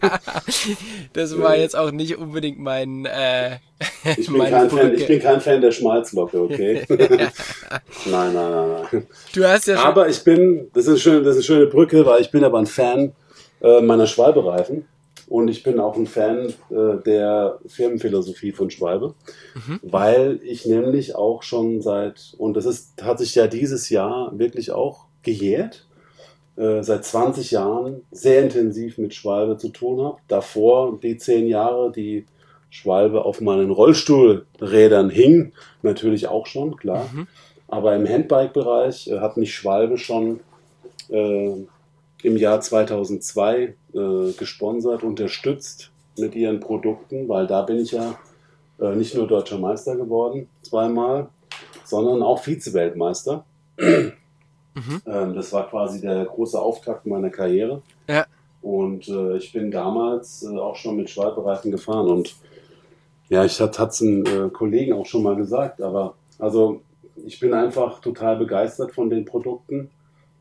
das war jetzt auch nicht unbedingt mein, äh, Ich bin, meine kein Fan, ich Brücke. bin kein Fan der Schmalzlocke, okay? nein, nein, nein, nein. Du hast ja schon, Aber ich bin, das ist, eine schöne, das ist eine schöne Brücke, weil ich bin aber ein Fan äh, meiner Schwalbe-Reifen. Und ich bin auch ein Fan äh, der Firmenphilosophie von Schwalbe, Mhm. weil ich nämlich auch schon seit, und das ist, hat sich ja dieses Jahr wirklich auch gejährt, äh, seit zwanzig Jahren sehr intensiv mit Schwalbe zu tun habe. Davor die zehn Jahre, die Schwalbe auf meinen Rollstuhlrädern hing, natürlich auch schon, klar. Mhm. Aber im Handbike-Bereich äh, hat mich Schwalbe schon äh, im Jahr zweitausendzwei äh, gesponsert, unterstützt mit ihren Produkten, weil da bin ich ja äh, nicht nur deutscher Meister geworden, zweimal, sondern auch Vize-Weltmeister. Mhm. Ähm, das war quasi der große Auftakt meiner Karriere. Ja. Und äh, ich bin damals äh, auch schon mit Schwalbe-Reifen gefahren. Und ja, ich hatte es einem äh, Kollegen auch schon mal gesagt, aber also ich bin einfach total begeistert von den Produkten,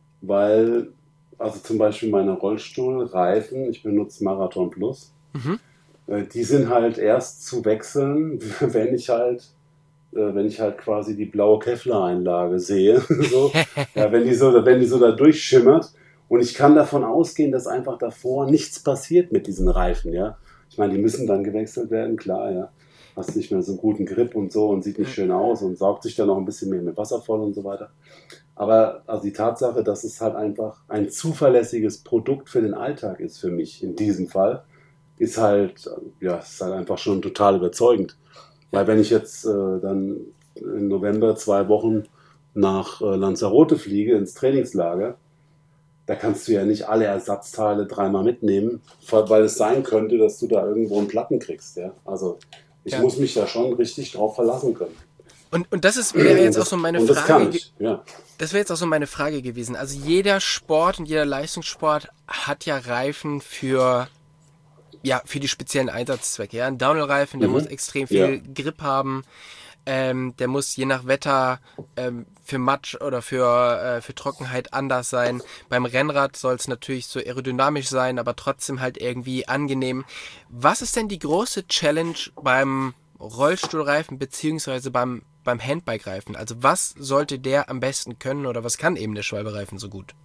weil also zum Beispiel meine Rollstuhlreifen, ich benutze Marathon Plus, Mhm. äh, die sind halt erst zu wechseln, wenn ich halt, äh, wenn ich halt quasi die blaue Kevlar-Einlage sehe, so, ja, wenn die so, wenn die so da durchschimmert und ich kann davon ausgehen, dass einfach davor nichts passiert mit diesen Reifen, ja. Ich meine, die müssen dann gewechselt werden, klar, ja. Hast nicht mehr so einen guten Grip und so und sieht nicht schön aus und saugt sich dann noch ein bisschen mehr mit Wasser voll und so weiter. Aber also die Tatsache, dass es halt einfach ein zuverlässiges Produkt für den Alltag ist für mich in diesem Fall, ist halt, ja, ist halt einfach schon total überzeugend. Weil wenn ich jetzt äh, dann im November zwei Wochen nach äh, Lanzarote fliege, ins Trainingslager, da kannst du ja nicht alle Ersatzteile dreimal mitnehmen, weil es sein könnte, dass du da irgendwo einen Platten kriegst. Ja? Also ich Ja. muss mich da schon richtig drauf verlassen können. Und, und das ist wäre jetzt das, auch so meine und das Frage. kann ich, ja. Das wäre jetzt auch so meine Frage gewesen. Also jeder Sport und jeder Leistungssport hat ja Reifen für, ja, für die speziellen Einsatzzwecke. Ja, ein Downhill-Reifen, der Mhm. muss extrem Ja. viel Grip haben. Ähm, der muss je nach Wetter ähm, für Matsch oder für, äh, für Trockenheit anders sein. Beim Rennrad soll es natürlich so aerodynamisch sein, aber trotzdem halt irgendwie angenehm. Was ist denn die große Challenge beim Rollstuhlreifen beziehungsweise beim, beim Handbike-Reifen? Also was sollte der am besten können oder was kann eben der Schwalbe-Reifen so gut?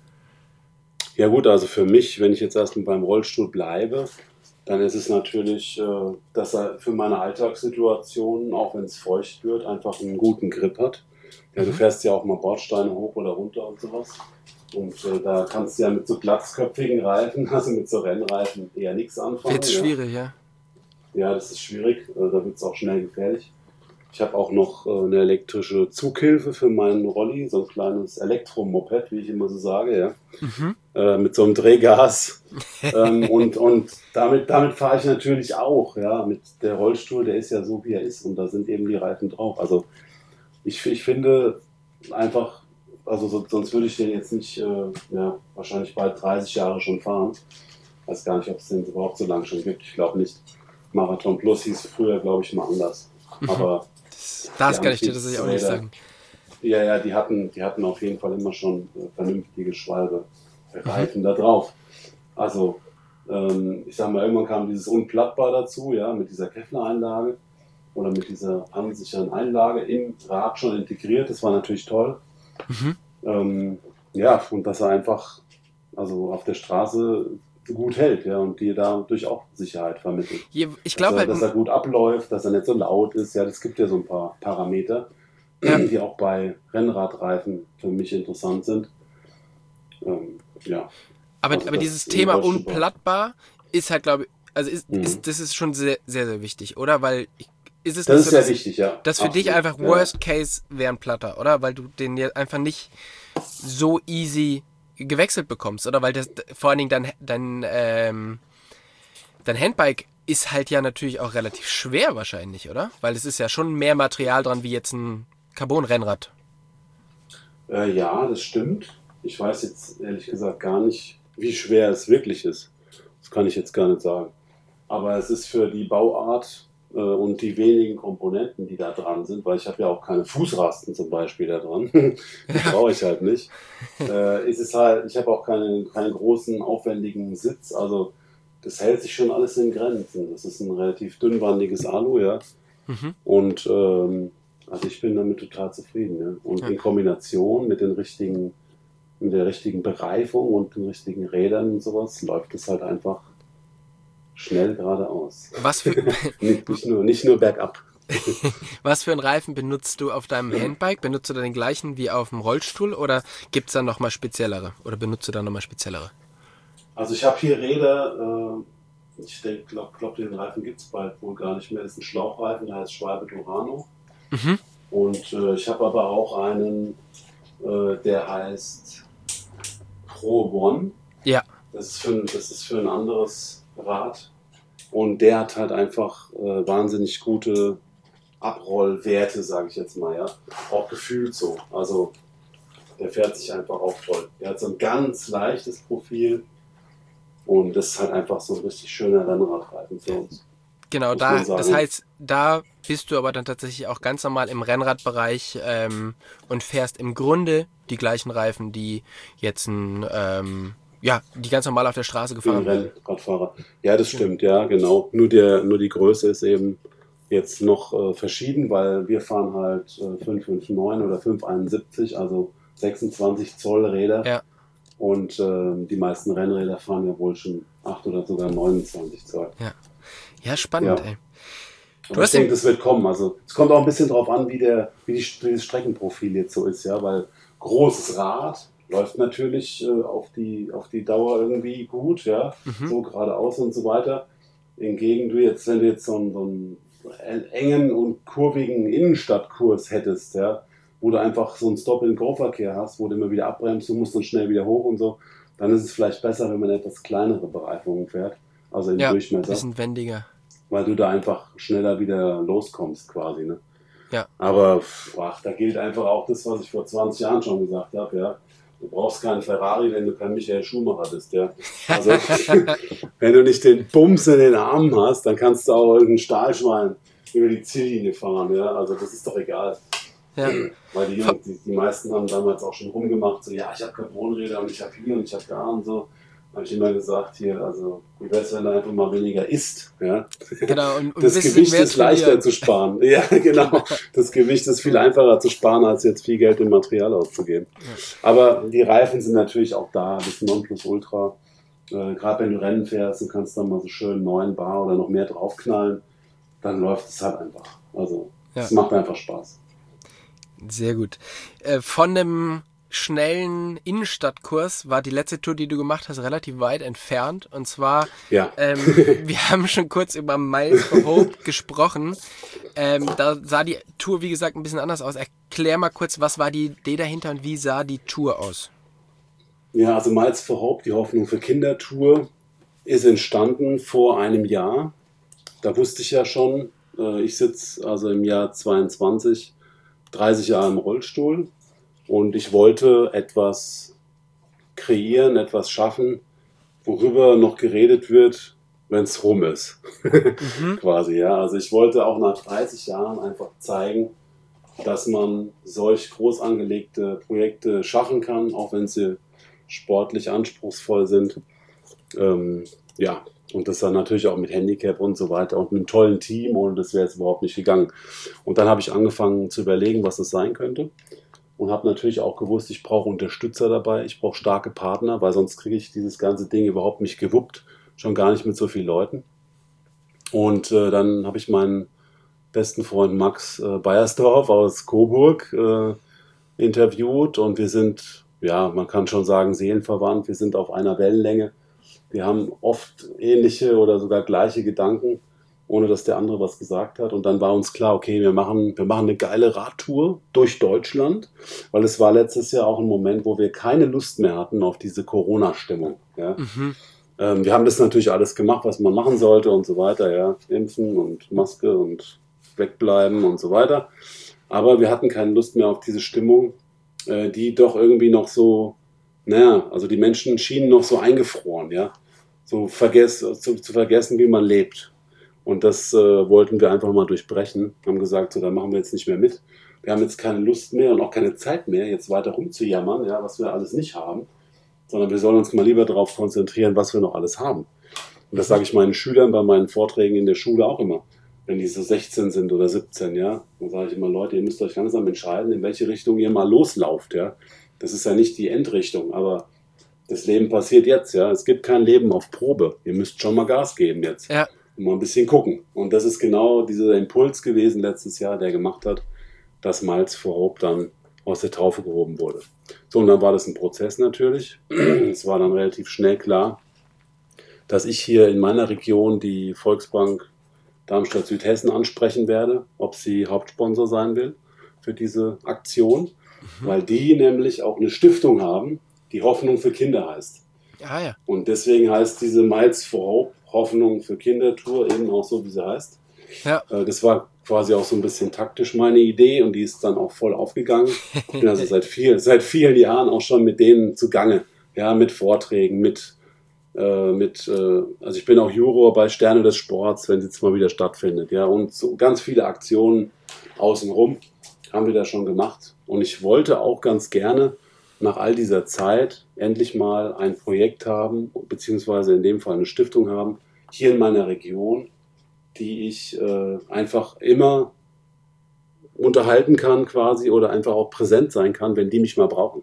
Ja gut, also für mich, wenn ich jetzt erstmal beim Rollstuhl bleibe, dann ist es natürlich, äh, dass er für meine Alltagssituationen, auch wenn es feucht wird, einfach einen guten Grip hat. Ja, du fährst ja auch mal Bordsteine hoch oder runter und sowas. Und äh, da kannst du ja mit so glatzköpfigen Reifen, also mit so Rennreifen, eher nichts anfangen. Jetzt ja. schwierig, ja. Ja, das ist schwierig. Äh, da wird es auch schnell gefährlich. Ich habe auch noch äh, eine elektrische Zughilfe für meinen Rolli, so ein kleines Elektromoped, wie ich immer so sage, ja. Mhm. Äh, mit so einem Drehgas. ähm, und und damit, damit fahre ich natürlich auch, ja. Mit der Rollstuhl, der ist ja so, wie er ist und da sind eben die Reifen drauf. Also ich, ich finde einfach, also so, sonst würde ich den jetzt nicht, äh, ja, wahrscheinlich bald dreißig Jahre schon fahren. Ich weiß gar nicht, ob es den überhaupt so lange schon gibt. Ich glaube nicht. Marathon Plus hieß früher, glaube ich, mal anders. Mhm. Aber Das die kann ich dir tatsächlich auch nicht Antriebsräder, sagen. ja, ja, die hatten, die hatten auf jeden Fall immer schon äh, vernünftige Schwalbe-Reifen da drauf. Also, ähm, ich sag mal, irgendwann kam dieses Unplattbar dazu, ja, mit dieser Kevlar-Einlage oder mit dieser ansicheren Einlage im Rad schon integriert. Das war natürlich toll. Mhm. Ähm, ja, und dass er einfach, also auf der Straße gut hält, ja, und dir dadurch auch Sicherheit vermittelt. Je- Ich Dass glaube er, halt, dass er gut abläuft, dass er nicht so laut ist. Ja, das gibt ja so ein paar Parameter, Ja. die auch bei Rennradreifen für mich interessant sind. Ähm, ja. aber, also aber das dieses im Thema Rollstuhl- unplattbar ist halt, glaube ich, also ist, Mhm. ist, das ist schon sehr, sehr, sehr wichtig, oder? Weil ich, ist es Das nicht ist so, sehr dass, wichtig, ja. dass für dich Absolut. einfach Ja. Worst Case wäre ein Platter, oder? Weil du den jetzt einfach nicht so easy gewechselt bekommst, oder? Weil das vor allen Dingen dein, dein, ähm, dein Handbike ist halt ja natürlich auch relativ schwer wahrscheinlich, oder? Weil es ist ja schon mehr Material dran wie jetzt ein Carbon-Rennrad. Äh, ja, das stimmt. Ich weiß jetzt ehrlich gesagt gar nicht, wie schwer es wirklich ist. Das kann ich jetzt gar nicht sagen. Aber es ist für die Bauart äh, und die wenigen Komponenten, die da dran sind, weil ich habe ja auch keine Fußrasten zum Beispiel da dran, die brauche ich halt nicht. Äh, ist es halt, ich habe auch keine, keinen großen, aufwendigen Sitz, also das hält sich schon alles in Grenzen. Das ist ein relativ dünnwandiges Alu, ja. Mhm. Und ähm, also ich bin damit total zufrieden. Ja. Und Ja. in Kombination mit den richtigen, mit der richtigen Bereifung und den richtigen Rädern und sowas läuft es halt einfach schnell geradeaus. Was für, nicht, nicht, nur, nicht nur bergab. was für einen Reifen benutzt du auf deinem Handbike? Benutzt du da den gleichen wie auf dem Rollstuhl oder gibt es da nochmal speziellere? Oder benutzt du da nochmal speziellere? Also ich habe hier Räder, äh, ich denke, glaube glaub, den Reifen gibt es bald wohl gar nicht mehr. Das ist ein Schlauchreifen, der heißt Schwalbe Durano. Mhm. Und äh, ich habe aber auch einen, äh, der heißt Pro One. Ja. Das ist für, ein- das ist für ein anderes Rad. Und der hat halt einfach äh, wahnsinnig gute Abrollwerte, sage ich jetzt mal, ja. Auch gefühlt so. Also der fährt sich einfach auch toll. Der hat so ein ganz leichtes Profil und das ist halt einfach so ein richtig schöner Rennradreifen für uns. Genau, Muss da, man sagen. das heißt, da bist du aber dann tatsächlich auch ganz normal im Rennradbereich ähm, und fährst im Grunde die gleichen Reifen, die jetzt ein, ähm, ja, die ganz normal auf der Straße Für gefahren einen werden. Rennradfahrer. Ja, das stimmt, ja, genau. Nur, der, nur die Größe ist eben jetzt noch äh, verschieden, weil wir fahren halt äh, fünf Komma neunundfünfzig oder fünf Komma einundsiebzig, also sechsundzwanzig Zoll Räder. Ja. Und äh, die meisten Rennräder fahren ja wohl schon acht oder sogar neunundzwanzig Zoll. Ja, spannend, Ja. ey. Aber Du ich hast denke, den, das wird kommen. Also es kommt auch ein bisschen drauf an, wie, der, wie, die, wie das Streckenprofil jetzt so ist, ja, weil großes Rad läuft natürlich äh, auf, die, auf die Dauer irgendwie gut, ja, Mhm. so geradeaus und so weiter. Hingegen du jetzt, wenn du jetzt so einen, so einen engen und kurvigen Innenstadtkurs hättest, ja, wo du einfach so einen Stop-and-Go-Verkehr hast, wo du immer wieder abbremst, du musst dann schnell wieder hoch und so, dann ist es vielleicht besser, wenn man etwas kleinere Bereifungen fährt, also im ja, ein Durchmesser, bisschen wendiger. weil du da einfach schneller wieder loskommst quasi. Ne? Ja. Aber ach, da gilt einfach auch das, was ich vor zwanzig Jahren schon gesagt habe, ja. Du brauchst keinen Ferrari, wenn du kein Michael Schumacher bist, ja. Also, wenn du nicht den Bums in den Armen hast, dann kannst du auch irgendein Stahlschwein über die Ziellinie fahren, ja. Also, das ist doch egal. Ja. Weil die, die, die meisten haben damals auch schon rumgemacht, so, ja, ich habe Carbonräder und ich habe hier und ich habe da und so. Habe ich immer gesagt, hier, also, wie wäre es, wenn du einfach mal weniger isst, ja? Genau, und, und das Gewicht ist leichter zu sparen. Ja, genau. Das Gewicht ist viel einfacher zu sparen, als jetzt viel Geld in Material auszugeben. Ja. Aber die Reifen sind natürlich auch da, das Nonplusultra. Äh, Gerade wenn du Rennen fährst, du kannst dann mal so schön neun Bar oder noch mehr draufknallen, dann läuft es halt einfach. Also, es ja. macht einfach Spaß. Sehr gut. Äh, von dem schnellen Innenstadtkurs war die letzte Tour, die du gemacht hast, relativ weit entfernt. Und zwar, ja. ähm, wir haben schon kurz über Miles for Hope gesprochen. Ähm, da sah die Tour, wie gesagt, ein bisschen anders aus. Erklär mal kurz, was war die Idee dahinter und wie sah die Tour aus? Ja, also Miles for Hope, die Hoffnung für Kinder Tour, ist entstanden vor einem Jahr. Da wusste ich ja schon, äh, ich sitze also im Jahr zweiundzwanzig, dreißig Jahre im Rollstuhl. Und ich wollte etwas kreieren, etwas schaffen, worüber noch geredet wird, wenn es rum ist. mhm. Quasi, ja. Also ich wollte auch nach dreißig Jahren einfach zeigen, dass man solch groß angelegte Projekte schaffen kann, auch wenn sie sportlich anspruchsvoll sind. Ähm, ja, und das dann natürlich auch mit Handicap und so weiter und mit einem tollen Team, ohne das wäre jetzt überhaupt nicht gegangen. Und dann habe ich angefangen zu überlegen, was das sein könnte. Und habe natürlich auch gewusst, ich brauche Unterstützer dabei, ich brauche starke Partner, weil sonst kriege ich dieses ganze Ding überhaupt nicht gewuppt, schon gar nicht mit so vielen Leuten. Und äh, dann habe ich meinen besten Freund Max äh, Beiersdorf aus Coburg äh, interviewt und wir sind, ja, man kann schon sagen, seelenverwandt, wir sind auf einer Wellenlänge. Wir haben oft ähnliche oder sogar gleiche Gedanken, ohne dass der andere was gesagt hat. Und dann war uns klar, okay, wir machen, wir machen eine geile Radtour durch Deutschland, weil es war letztes Jahr auch ein Moment, wo wir keine Lust mehr hatten auf diese Corona-Stimmung. Ja. Mhm. Ähm, wir haben das natürlich alles gemacht, was man machen sollte und so weiter, ja, impfen und Maske und wegbleiben und so weiter. Aber wir hatten keine Lust mehr auf diese Stimmung, äh, die doch irgendwie noch so, naja, also die Menschen schienen noch so eingefroren, ja, so vergess, zu, zu vergessen, wie man lebt. Und das äh, wollten wir einfach mal durchbrechen. Haben gesagt, so, da machen wir jetzt nicht mehr mit. Wir haben jetzt keine Lust mehr und auch keine Zeit mehr, jetzt weiter rumzujammern, ja, was wir alles nicht haben, sondern wir sollen uns mal lieber darauf konzentrieren, was wir noch alles haben. Und das sage ich meinen Schülern bei meinen Vorträgen in der Schule auch immer. Wenn die so sechzehn sind oder siebzehn, ja, dann sage ich immer, Leute, ihr müsst euch langsam entscheiden, in welche Richtung ihr mal loslauft, ja. Das ist ja nicht die Endrichtung, aber das Leben passiert jetzt, ja. Es gibt kein Leben auf Probe. Ihr müsst schon mal Gas geben jetzt. Ja. Mal ein bisschen gucken. Und das ist genau dieser Impuls gewesen letztes Jahr, der gemacht hat, dass Miles for Hope dann aus der Taufe gehoben wurde. So, und dann war das ein Prozess natürlich. Es war dann relativ schnell klar, dass ich hier in meiner Region die Volksbank Darmstadt-Südhessen ansprechen werde, ob sie Hauptsponsor sein will für diese Aktion, mhm. weil die nämlich auch eine Stiftung haben, die Hoffnung für Kinder heißt. Ah, ja. Und deswegen heißt diese Miles for Hope Hoffnung für Kindertour eben auch so, wie sie heißt. Ja. Das war quasi auch so ein bisschen taktisch meine Idee und die ist dann auch voll aufgegangen. Ich bin also seit, viel, seit vielen Jahren auch schon mit denen zugange, ja, mit Vorträgen, mit, äh, mit äh, also ich bin auch Juror bei Sterne des Sports, wenn es jetzt mal wieder stattfindet, ja, und so ganz viele Aktionen außenrum haben wir da schon gemacht und ich wollte auch ganz gerne nach all dieser Zeit endlich mal ein Projekt haben, beziehungsweise in dem Fall eine Stiftung haben, hier in meiner Region, die ich äh, einfach immer unterhalten kann quasi oder einfach auch präsent sein kann, wenn die mich mal brauchen.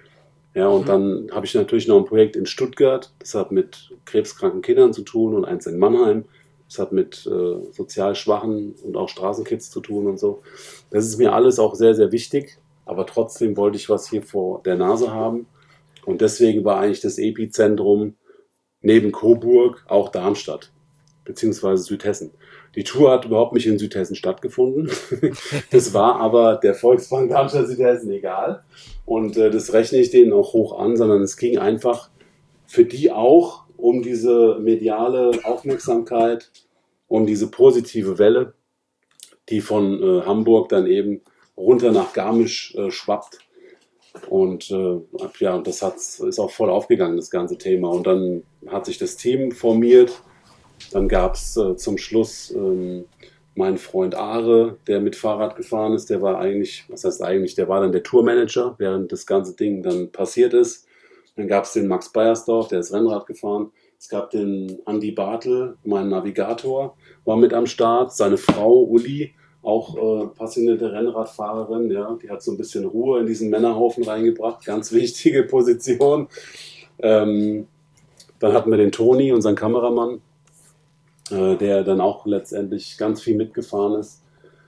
Ja, und mhm. dann habe ich natürlich noch ein Projekt in Stuttgart, das hat mit krebskranken Kindern zu tun und eins in Mannheim, das hat mit äh, sozial Schwachen und auch Straßenkids zu tun und so. Das ist mir alles auch sehr, sehr wichtig. Aber trotzdem wollte ich was hier vor der Nase haben. Und deswegen war eigentlich das Epizentrum neben Coburg auch Darmstadt, beziehungsweise Südhessen. Die Tour hat überhaupt nicht in Südhessen stattgefunden. Das war aber der Volksbank Darmstadt-Südhessen egal. Und äh, das rechne ich denen auch hoch an, sondern es ging einfach für die auch um diese mediale Aufmerksamkeit, um diese positive Welle, die von äh, Hamburg dann eben runter nach Garmisch äh, schwappt. Und äh, ja, das hat, ist auch voll aufgegangen, das ganze Thema. Und dann hat sich das Team formiert. Dann gab es äh, zum Schluss ähm, meinen Freund Are, der mit Fahrrad gefahren ist. Der war eigentlich, was heißt eigentlich, der war dann der Tourmanager, während das ganze Ding dann passiert ist. Dann gab es den Max Beiersdorf, der ist Rennrad gefahren. Es gab den Andi Bartel, mein Navigator, war mit am Start. Seine Frau Uli, auch äh, passionierte Rennradfahrerin, ja, die hat so ein bisschen Ruhe in diesen Männerhaufen reingebracht. Ganz wichtige Position. Ähm, dann hatten wir den Toni, unseren Kameramann, äh, der dann auch letztendlich ganz viel mitgefahren ist.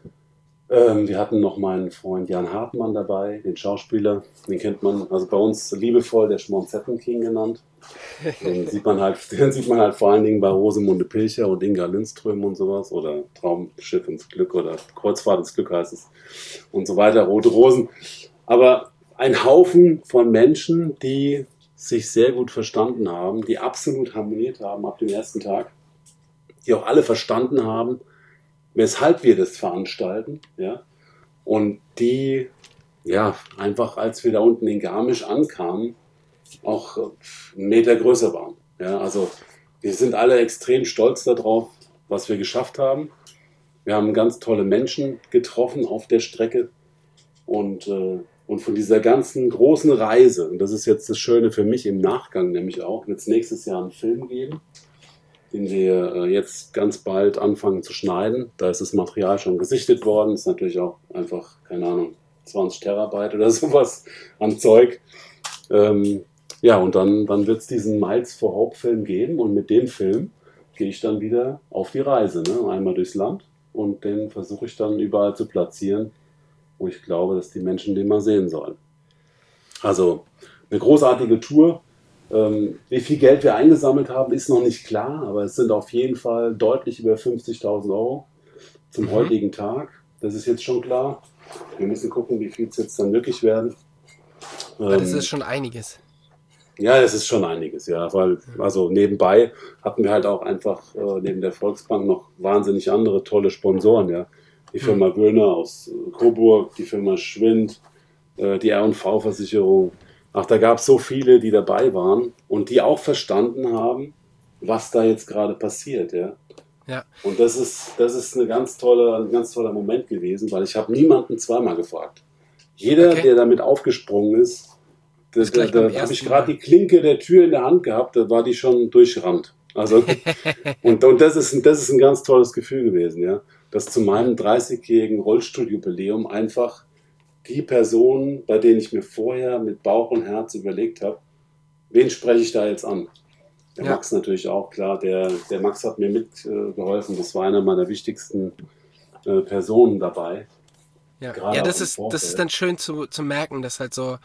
Ähm, wir hatten noch meinen Freund Jan Hartmann dabei, den Schauspieler. Den kennt man, also bei uns liebevoll der Schmonzettenking genannt. Den sieht man halt, den sieht man halt vor allen Dingen bei Rosemunde Pilcher und Inga Lindström und sowas. Oder Traumschiff ins Glück oder Kreuzfahrt ins Glück heißt es. Und so weiter, Rote Rosen. Aber ein Haufen von Menschen, die sich sehr gut verstanden haben, die absolut harmoniert haben ab dem ersten Tag. Die auch alle verstanden haben, weshalb wir das veranstalten, ja, und die, ja, einfach als wir da unten in Garmisch ankamen, auch einen Meter größer waren, ja, also wir sind alle extrem stolz darauf, was wir geschafft haben. Wir haben ganz tolle Menschen getroffen auf der Strecke und, äh, und von dieser ganzen großen Reise, und das ist jetzt das Schöne für mich im Nachgang, nämlich auch, wird es nächstes Jahr einen Film geben, den wir äh, jetzt ganz bald anfangen zu schneiden. Da ist das Material schon gesichtet worden. Ist natürlich auch einfach, keine Ahnung, zwanzig Terabyte oder sowas an Zeug. Ähm, ja, und dann, dann wird es diesen Miles for Hope Film geben. Und mit dem Film gehe ich dann wieder auf die Reise. Ne? Einmal durchs Land. Und den versuche ich dann überall zu platzieren, wo ich glaube, dass die Menschen den mal sehen sollen. Also eine großartige Tour. Ähm, wie viel Geld wir eingesammelt haben, ist noch nicht klar, aber es sind auf jeden Fall deutlich über fünfzigtausend Euro zum mhm. heutigen Tag. Das ist jetzt schon klar. Wir müssen gucken, wie viel es jetzt dann wirklich werden. Ähm, das ist schon einiges. Ja, das ist schon einiges, ja, weil also nebenbei hatten wir halt auch einfach äh, neben der Volksbank noch wahnsinnig andere tolle Sponsoren, ja. Die Firma mhm. Böhner aus äh, Coburg, die Firma Schwind, äh, die R und V-Versicherung. Ach, da gab es so viele, die dabei waren und die auch verstanden haben, was da jetzt gerade passiert, ja. Ja. Und das ist, das ist eine ganz tolle, ein ganz toller Moment gewesen, weil ich habe niemanden zweimal gefragt. Jeder, okay. der damit aufgesprungen ist, da, da, da habe ich gerade die Klinke der Tür in der Hand gehabt, da war die schon durchgerannt. Also, und, und das ist, das ist ein ganz tolles Gefühl gewesen, ja, dass zu meinem dreißigjährigen Rollstuhljubiläum einfach die Personen, bei denen ich mir vorher mit Bauch und Herz überlegt habe, wen spreche ich da jetzt an? Der ja. Max natürlich auch, klar. Der, der Max hat mir mitgeholfen. Äh, das war einer meiner wichtigsten äh, Personen dabei. Ja, ja das, ist, das ist dann schön zu, zu merken, dass halt so,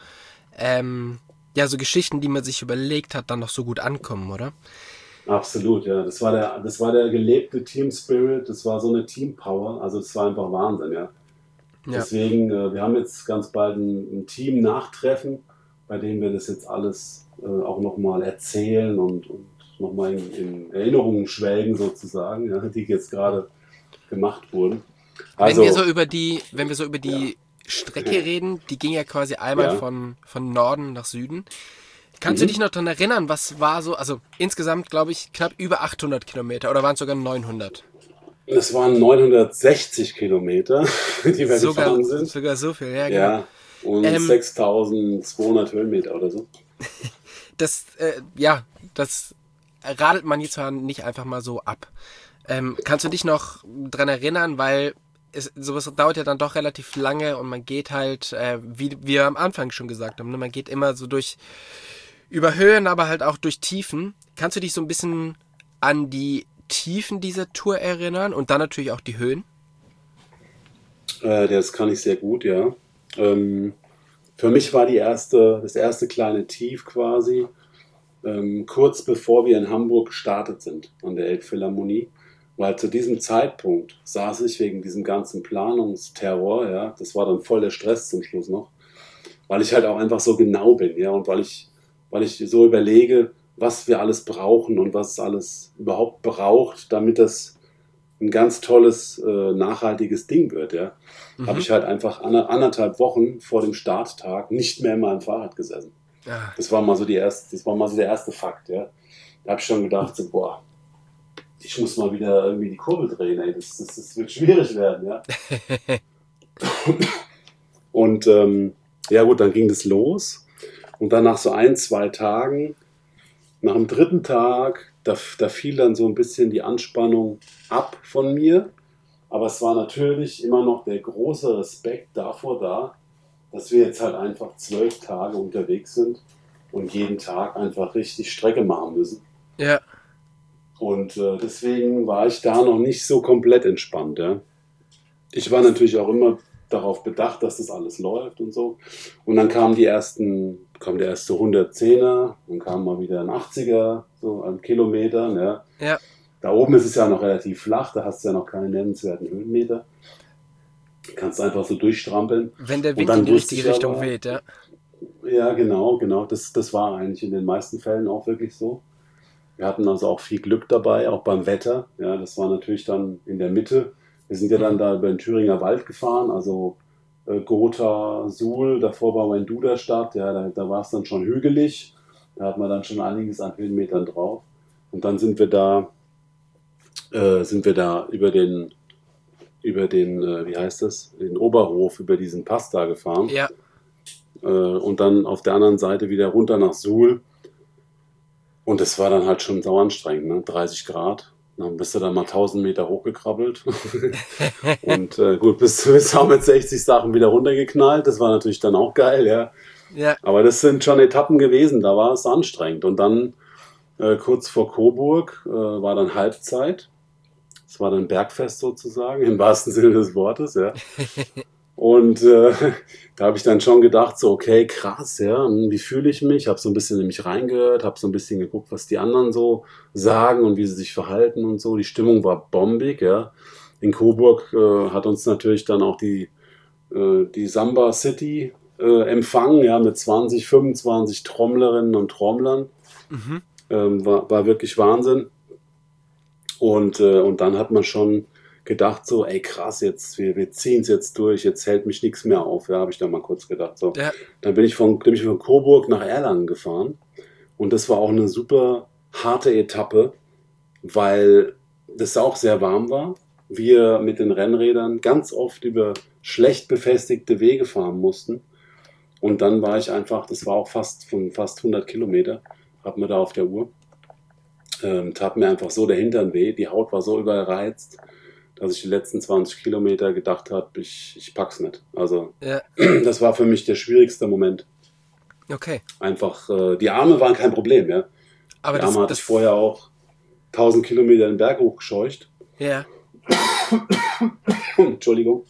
ähm, ja, so Geschichten, die man sich überlegt hat, dann noch so gut ankommen, oder? Absolut, ja. Das war der, das war der gelebte Team Spirit. Das war so eine Team Power. Also das war einfach Wahnsinn, ja. Ja. Deswegen, äh, wir haben jetzt ganz bald ein, ein Team-Nachtreffen, bei dem wir das jetzt alles äh, auch nochmal erzählen und, und nochmal in, in Erinnerungen schwelgen sozusagen, ja, die jetzt gerade gemacht wurden. Also, wenn wir so über die, wenn wir so über die ja. Strecke reden, die ging ja quasi einmal ja. von, von Norden nach Süden. Kannst mhm. du dich noch daran erinnern, was war so, also insgesamt glaube ich knapp über achthundert Kilometer oder waren es sogar neunhundert? Es waren neunhundertsechzig Kilometer, die wir sogar, gefahren sind. Sogar so viel, ja, genau. Ja, und ähm, sechstausendzweihundert Höhenmeter oder so. Das, äh, ja, das radelt man jetzt nicht einfach mal so ab. Ähm, kannst du dich noch dran erinnern, weil es, sowas dauert ja dann doch relativ lange und man geht halt, äh, wie wir am Anfang schon gesagt haben, ne, man geht immer so durch, über Höhen, aber halt auch durch Tiefen. Kannst du dich so ein bisschen an die Tiefen dieser Tour erinnern und dann natürlich auch die Höhen? Äh, das kann ich sehr gut, ja. Ähm, für mich war die erste, das erste kleine Tief quasi ähm, kurz bevor wir in Hamburg gestartet sind an der Elbphilharmonie, weil zu diesem Zeitpunkt saß ich wegen diesem ganzen Planungsterror, ja, das war dann voll der Stress zum Schluss noch, weil ich halt auch einfach so genau bin, ja, und weil ich, weil ich so überlege, was wir alles brauchen und was es alles überhaupt braucht, damit das ein ganz tolles, äh, nachhaltiges Ding wird, ja, mhm. habe ich halt einfach anderthalb Wochen vor dem Starttag nicht mehr in meinem Fahrrad gesessen. Ah. Das war mal so die erste, das war mal so der erste Fakt, ja. Da habe ich schon gedacht, so, boah, ich muss mal wieder irgendwie die Kurbel drehen, ey, das, das, das wird schwierig werden, ja. Und ähm, ja gut, dann ging das los und dann nach so ein, zwei Tagen, nach dem dritten Tag, da, da fiel dann so ein bisschen die Anspannung ab von mir, aber es war natürlich immer noch der große Respekt davor da, dass wir jetzt halt einfach zwölf Tage unterwegs sind und jeden Tag einfach richtig Strecke machen müssen. Ja. Und äh, deswegen war ich da noch nicht so komplett entspannt. Ja. Ich war natürlich auch immer darauf bedacht, dass das alles läuft und so. Und dann kamen die ersten, kam der erste hundertzehner, dann kam mal wieder ein achtziger, so an Kilometern. Ja. Ja. Da oben ist es ja noch relativ flach, da hast du ja noch keine nennenswerten Höhenmeter. Du kannst einfach so durchstrampeln. Wenn der Wind in die richtige Richtung aber, weht, ja. Ja, genau, genau. Das, das war eigentlich in den meisten Fällen auch wirklich so. Wir hatten also auch viel Glück dabei, auch beim Wetter. Ja, das war natürlich dann in der Mitte. Wir sind ja dann da über den Thüringer Wald gefahren, also äh, Gotha, Suhl, davor war mein Duderstadt, ja, da, da war es dann schon hügelig. Da hat man dann schon einiges an Höhenmetern drauf. Und dann sind wir da, äh, sind wir da über den, über den, äh, wie heißt das, den Oberhof, über diesen Pass da gefahren. Ja. Äh, und dann auf der anderen Seite wieder runter nach Suhl. Und das war dann halt schon sau anstrengend, ne? dreißig Grad. Dann bist du dann mal tausend Meter hochgekrabbelt. Und äh, gut, bist du bist auch mit sechzig Sachen wieder runtergeknallt. Das war natürlich dann auch geil, ja. Ja. Aber das sind schon Etappen gewesen, da war es anstrengend. Und dann äh, kurz vor Coburg äh, war dann Halbzeit. Es war dann Bergfest sozusagen, im wahrsten Sinne des Wortes, ja. Und äh, da habe ich dann schon gedacht, so okay, krass, ja, wie fühle ich mich? Habe so ein bisschen in mich reingehört, habe so ein bisschen geguckt, was die anderen so sagen und wie sie sich verhalten und so. Die Stimmung war bombig, ja. In Coburg äh, hat uns natürlich dann auch die, äh, die Samba City äh, empfangen, ja, mit zwanzig, fünfundzwanzig Trommlerinnen und Trommlern. Mhm. Ähm, war, war wirklich Wahnsinn. Und, äh, und dann hat man schon gedacht so, ey krass, jetzt wir, wir ziehen es jetzt durch, jetzt hält mich nichts mehr auf. Ja, habe ich da mal kurz gedacht. So. Ja. Dann bin ich von, bin ich von Coburg nach Erlangen gefahren und das war auch eine super harte Etappe, weil das auch sehr warm war. Wir mit den Rennrädern ganz oft über schlecht befestigte Wege fahren mussten und dann war ich einfach, das war auch fast von fast hundert Kilometer, hat man da auf der Uhr. Ähm, tat mir einfach so der Hintern weh, die Haut war so überreizt, dass ich die letzten zwanzig Kilometer gedacht habe, ich, ich pack's nicht. Also ja. Das war für mich der schwierigste Moment. Okay. Einfach, äh, die Arme waren kein Problem, ja. Aber die das, Arme hatte das ich vorher auch tausend Kilometer den Berg hochgescheucht. Ja. Entschuldigung.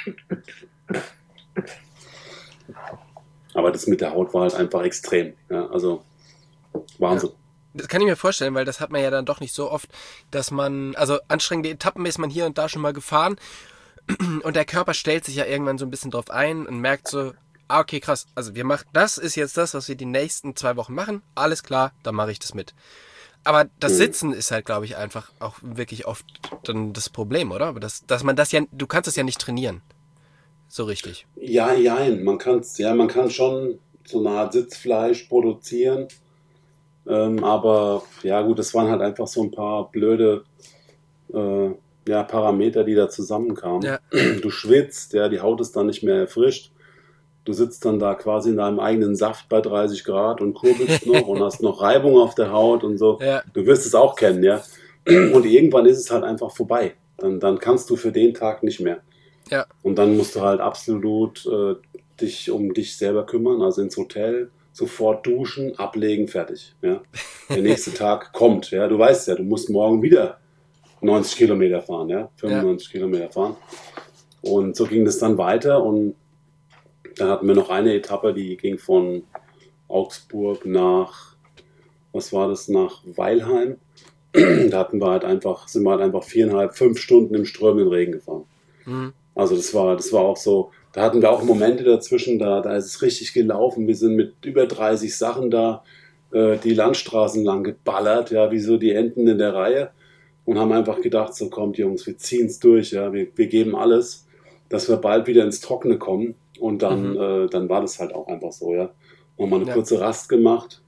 Aber das mit der Haut war halt einfach extrem. Ja, also Wahnsinn. Ja. Das kann ich mir vorstellen, weil das hat man ja dann doch nicht so oft, dass man, also anstrengende Etappen ist man hier und da schon mal gefahren und der Körper stellt sich ja irgendwann so ein bisschen drauf ein und merkt so, ah okay, krass, also wir machen, das ist jetzt das, was wir die nächsten zwei Wochen machen, alles klar, dann mache ich das mit. Aber das Sitzen ist halt, glaube ich, einfach auch wirklich oft dann das Problem, oder? Aber das, dass man das ja, du kannst es ja nicht trainieren, so richtig. Ja, ja, man kann ja, man kann schon so eine Art Sitzfleisch produzieren. Ähm, aber ja gut, es waren halt einfach so ein paar blöde äh, ja, Parameter, die da zusammenkamen. Ja. Du schwitzt, ja, die Haut ist dann nicht mehr erfrischt. Du sitzt dann da quasi in deinem eigenen Saft bei dreißig Grad und kurbelst noch und hast noch Reibung auf der Haut und so. Ja. Du wirst es auch kennen, ja. Und irgendwann ist es halt einfach vorbei. Dann, dann kannst du für den Tag nicht mehr. Ja. Und dann musst du halt absolut äh, dich um dich selber kümmern, also ins Hotel, sofort duschen, ablegen, fertig. Ja. Der nächste Tag kommt. Ja. Du weißt ja, du musst morgen wieder neunzig Kilometer fahren, ja, fünfundneunzig ja. Kilometer fahren. Und so ging das dann weiter und dann hatten wir noch eine Etappe, die ging von Augsburg nach, was war das, nach Weilheim. Da hatten wir halt einfach, sind wir halt einfach viereinhalb, fünf Stunden im strömenden Regen gefahren. Mhm. Also das war, das war auch so, da hatten wir auch Momente dazwischen, da, da ist es richtig gelaufen. Wir sind mit über dreißig Sachen da äh, die Landstraßen lang geballert, ja, wie so die Enten in der Reihe. und haben einfach gedacht, so kommt Jungs, wir ziehen es durch, ja, wir, wir geben alles, dass wir bald wieder ins Trockene kommen und dann, mhm. äh, dann war das halt auch einfach so, ja. Und mal eine ja. kurze Rast gemacht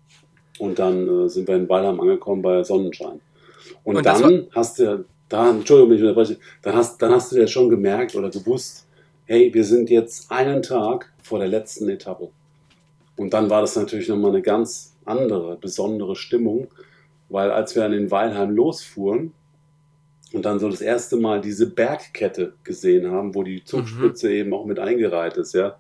und dann äh, sind wir in Weilheim angekommen bei Sonnenschein. Und, und dann hast du, da, Entschuldigung, ich unterbreche, dann hast, dann hast du ja schon gemerkt oder gewusst, hey, wir sind jetzt einen Tag vor der letzten Etappe. Und dann war das natürlich nochmal eine ganz andere, besondere Stimmung, weil als wir dann in Weilheim losfuhren und dann so das erste Mal diese Bergkette gesehen haben, wo die Zugspitze mhm. eben auch mit eingereiht ist, ja,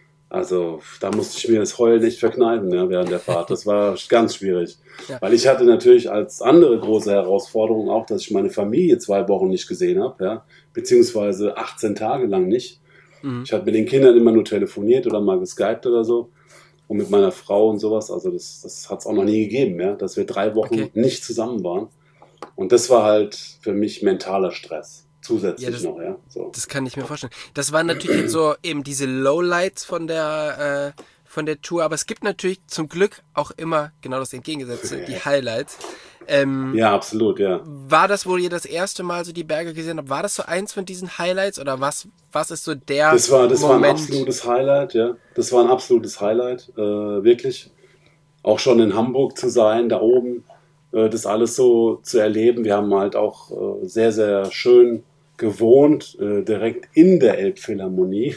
also da musste ich mir das Heulen nicht verkneifen, ja, während der Fahrt. Das war ganz schwierig, ja. Weil ich hatte natürlich als andere große Herausforderung auch, dass ich meine Familie zwei Wochen nicht gesehen habe, ja, beziehungsweise achtzehn Tage lang nicht. Mhm. Ich habe mit den Kindern immer nur telefoniert oder mal geskypt oder so. Und mit meiner Frau und sowas, also das, das hat es auch noch nie gegeben, ja, dass wir drei Wochen okay. nicht zusammen waren. Und das war halt für mich mentaler Stress. Zusätzlich ja, das, noch, ja. So. Das kann ich mir vorstellen. Das waren natürlich jetzt so eben diese Lowlights von der, äh, von der Tour, aber es gibt natürlich zum Glück auch immer genau das Entgegengesetzte, die Highlights. Ähm, ja, absolut, ja. War das, wo ihr das erste Mal so die Berge gesehen habt, war das so eins von diesen Highlights oder was, was ist so der das war, das Moment? war ein absolutes Highlight, ja. Das war ein absolutes Highlight, äh, wirklich. Auch schon in Hamburg zu sein, da oben, äh, das alles so zu erleben. Wir haben halt auch äh, sehr, sehr schön gewohnt, äh, direkt in der Elbphilharmonie.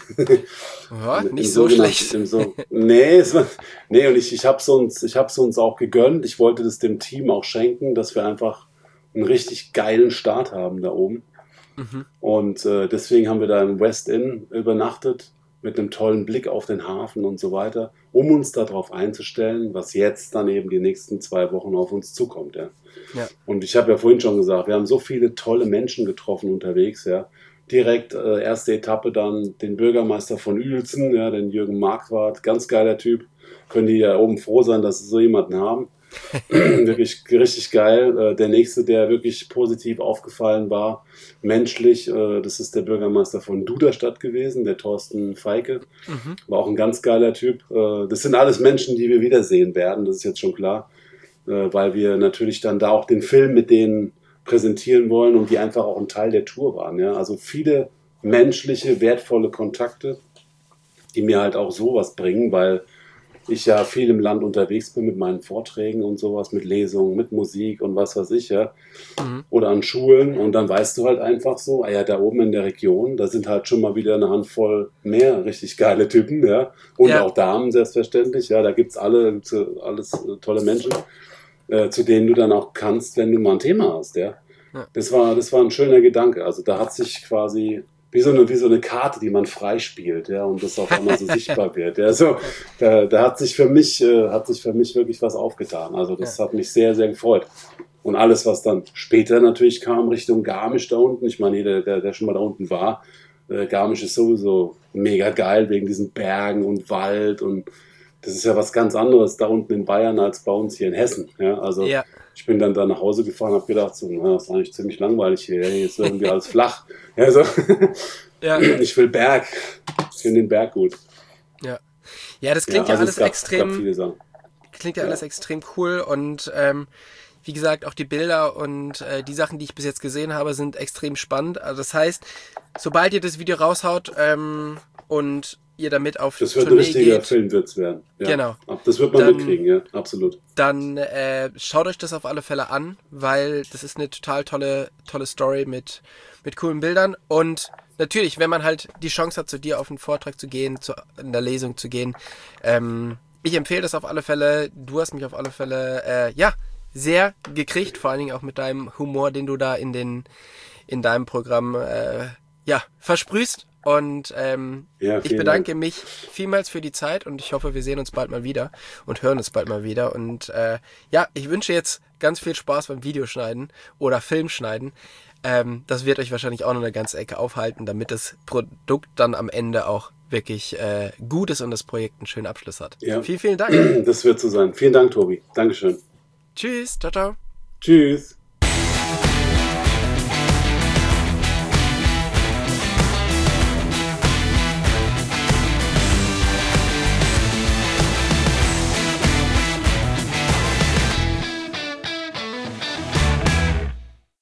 Ja, nicht so schlecht. So, nee, es war, nee, und ich, ich habe es uns, ich hab's uns auch gegönnt. Ich wollte das dem Team auch schenken, dass wir einfach einen richtig geilen Start haben da oben. Mhm. Und äh, deswegen haben wir da im West Inn übernachtet, mit einem tollen Blick auf den Hafen und so weiter, um uns darauf einzustellen, was jetzt dann eben die nächsten zwei Wochen auf uns zukommt. Ja. Ja. Und ich habe ja vorhin schon gesagt, wir haben so viele tolle Menschen getroffen unterwegs. Ja. Direkt äh, erste Etappe dann den Bürgermeister von Uelzen, ja, den Jürgen Marquardt, ganz geiler Typ. Können die ja oben froh sein, dass sie so jemanden haben. Wirklich richtig geil. Äh, der nächste, der wirklich positiv aufgefallen war, menschlich, äh, das ist der Bürgermeister von Duderstadt gewesen, der Thorsten Feike. Mhm. War auch ein ganz geiler Typ. Äh, das sind alles Menschen, die wir wiedersehen werden, das ist jetzt schon klar. Äh, weil wir natürlich dann da auch den Film mit denen präsentieren wollen und die einfach auch ein Teil der Tour waren. Ja? Also viele menschliche, wertvolle Kontakte, die mir halt auch sowas bringen, weil ich ja viel im Land unterwegs bin mit meinen Vorträgen und sowas, mit Lesungen, mit Musik und was weiß ich, ja. Mhm. Oder an Schulen. Und dann weißt du halt einfach so, ah ja, da oben in der Region, da sind halt schon mal wieder eine Handvoll mehr richtig geile Typen, ja. Und ja. auch Damen, selbstverständlich, ja. Da gibt's alle, alles tolle Menschen, äh, zu denen du dann auch kannst, wenn du mal ein Thema hast, ja. ja. Das war, das war ein schöner Gedanke. Also da hat sich quasi Wie so, eine, wie so eine Karte, die man freispielt, ja, und das auf einmal so sichtbar wird. Ja, so, da, da hat sich für mich, äh, hat sich für mich wirklich was aufgetan. Also das ja. hat mich sehr, sehr gefreut. Und alles, was dann später natürlich kam, Richtung Garmisch da unten, ich meine, jeder, der, der schon mal da unten war, äh, Garmisch ist sowieso mega geil wegen diesen Bergen und Wald und das ist ja was ganz anderes da unten in Bayern als bei uns hier in Hessen. Ja, also ja. ich bin dann da nach Hause gefahren und habe gedacht, so, na, das ist eigentlich ziemlich langweilig hier. Ja, jetzt ist irgendwie alles flach. Ja, so. ja. Ich will Berg. Ich finde den Berg gut. Ja, ja das klingt ja, also ja alles gab, extrem. Klingt ja, ja alles extrem cool und ähm, wie gesagt, auch die Bilder und äh, die Sachen, die ich bis jetzt gesehen habe, sind extrem spannend. Also das heißt, sobald ihr das Video raushaut ähm, und ihr damit auf das wird Tournee ein richtiger geht, Film wird's werden. Ja. Genau. Das wird man dann mitkriegen, ja, absolut. Dann äh, schaut euch das auf alle Fälle an, weil das ist eine total tolle, tolle Story mit, mit coolen Bildern. Und natürlich, wenn man halt die Chance hat, zu dir auf einen Vortrag zu gehen, zu einer Lesung zu gehen, ähm, ich empfehle das auf alle Fälle. Du hast mich auf alle Fälle, äh, ja, sehr gekriegt, vor allen Dingen auch mit deinem Humor, den du da in den, in deinem Programm, äh, ja, versprühst. Und ähm, ja, ich bedanke Dank. mich vielmals für die Zeit und ich hoffe, wir sehen uns bald mal wieder und hören uns bald mal wieder. Und äh, ja, ich wünsche jetzt ganz viel Spaß beim Videoschneiden oder Filmschneiden. Ähm, das wird euch wahrscheinlich auch noch eine ganze Ecke aufhalten, damit das Produkt dann am Ende auch wirklich äh, gut ist und das Projekt einen schönen Abschluss hat. Ja. Vielen, vielen Dank. Das wird so sein. Vielen Dank, Tobi. Dankeschön. Tschüss. Ciao, ciao. Tschüss.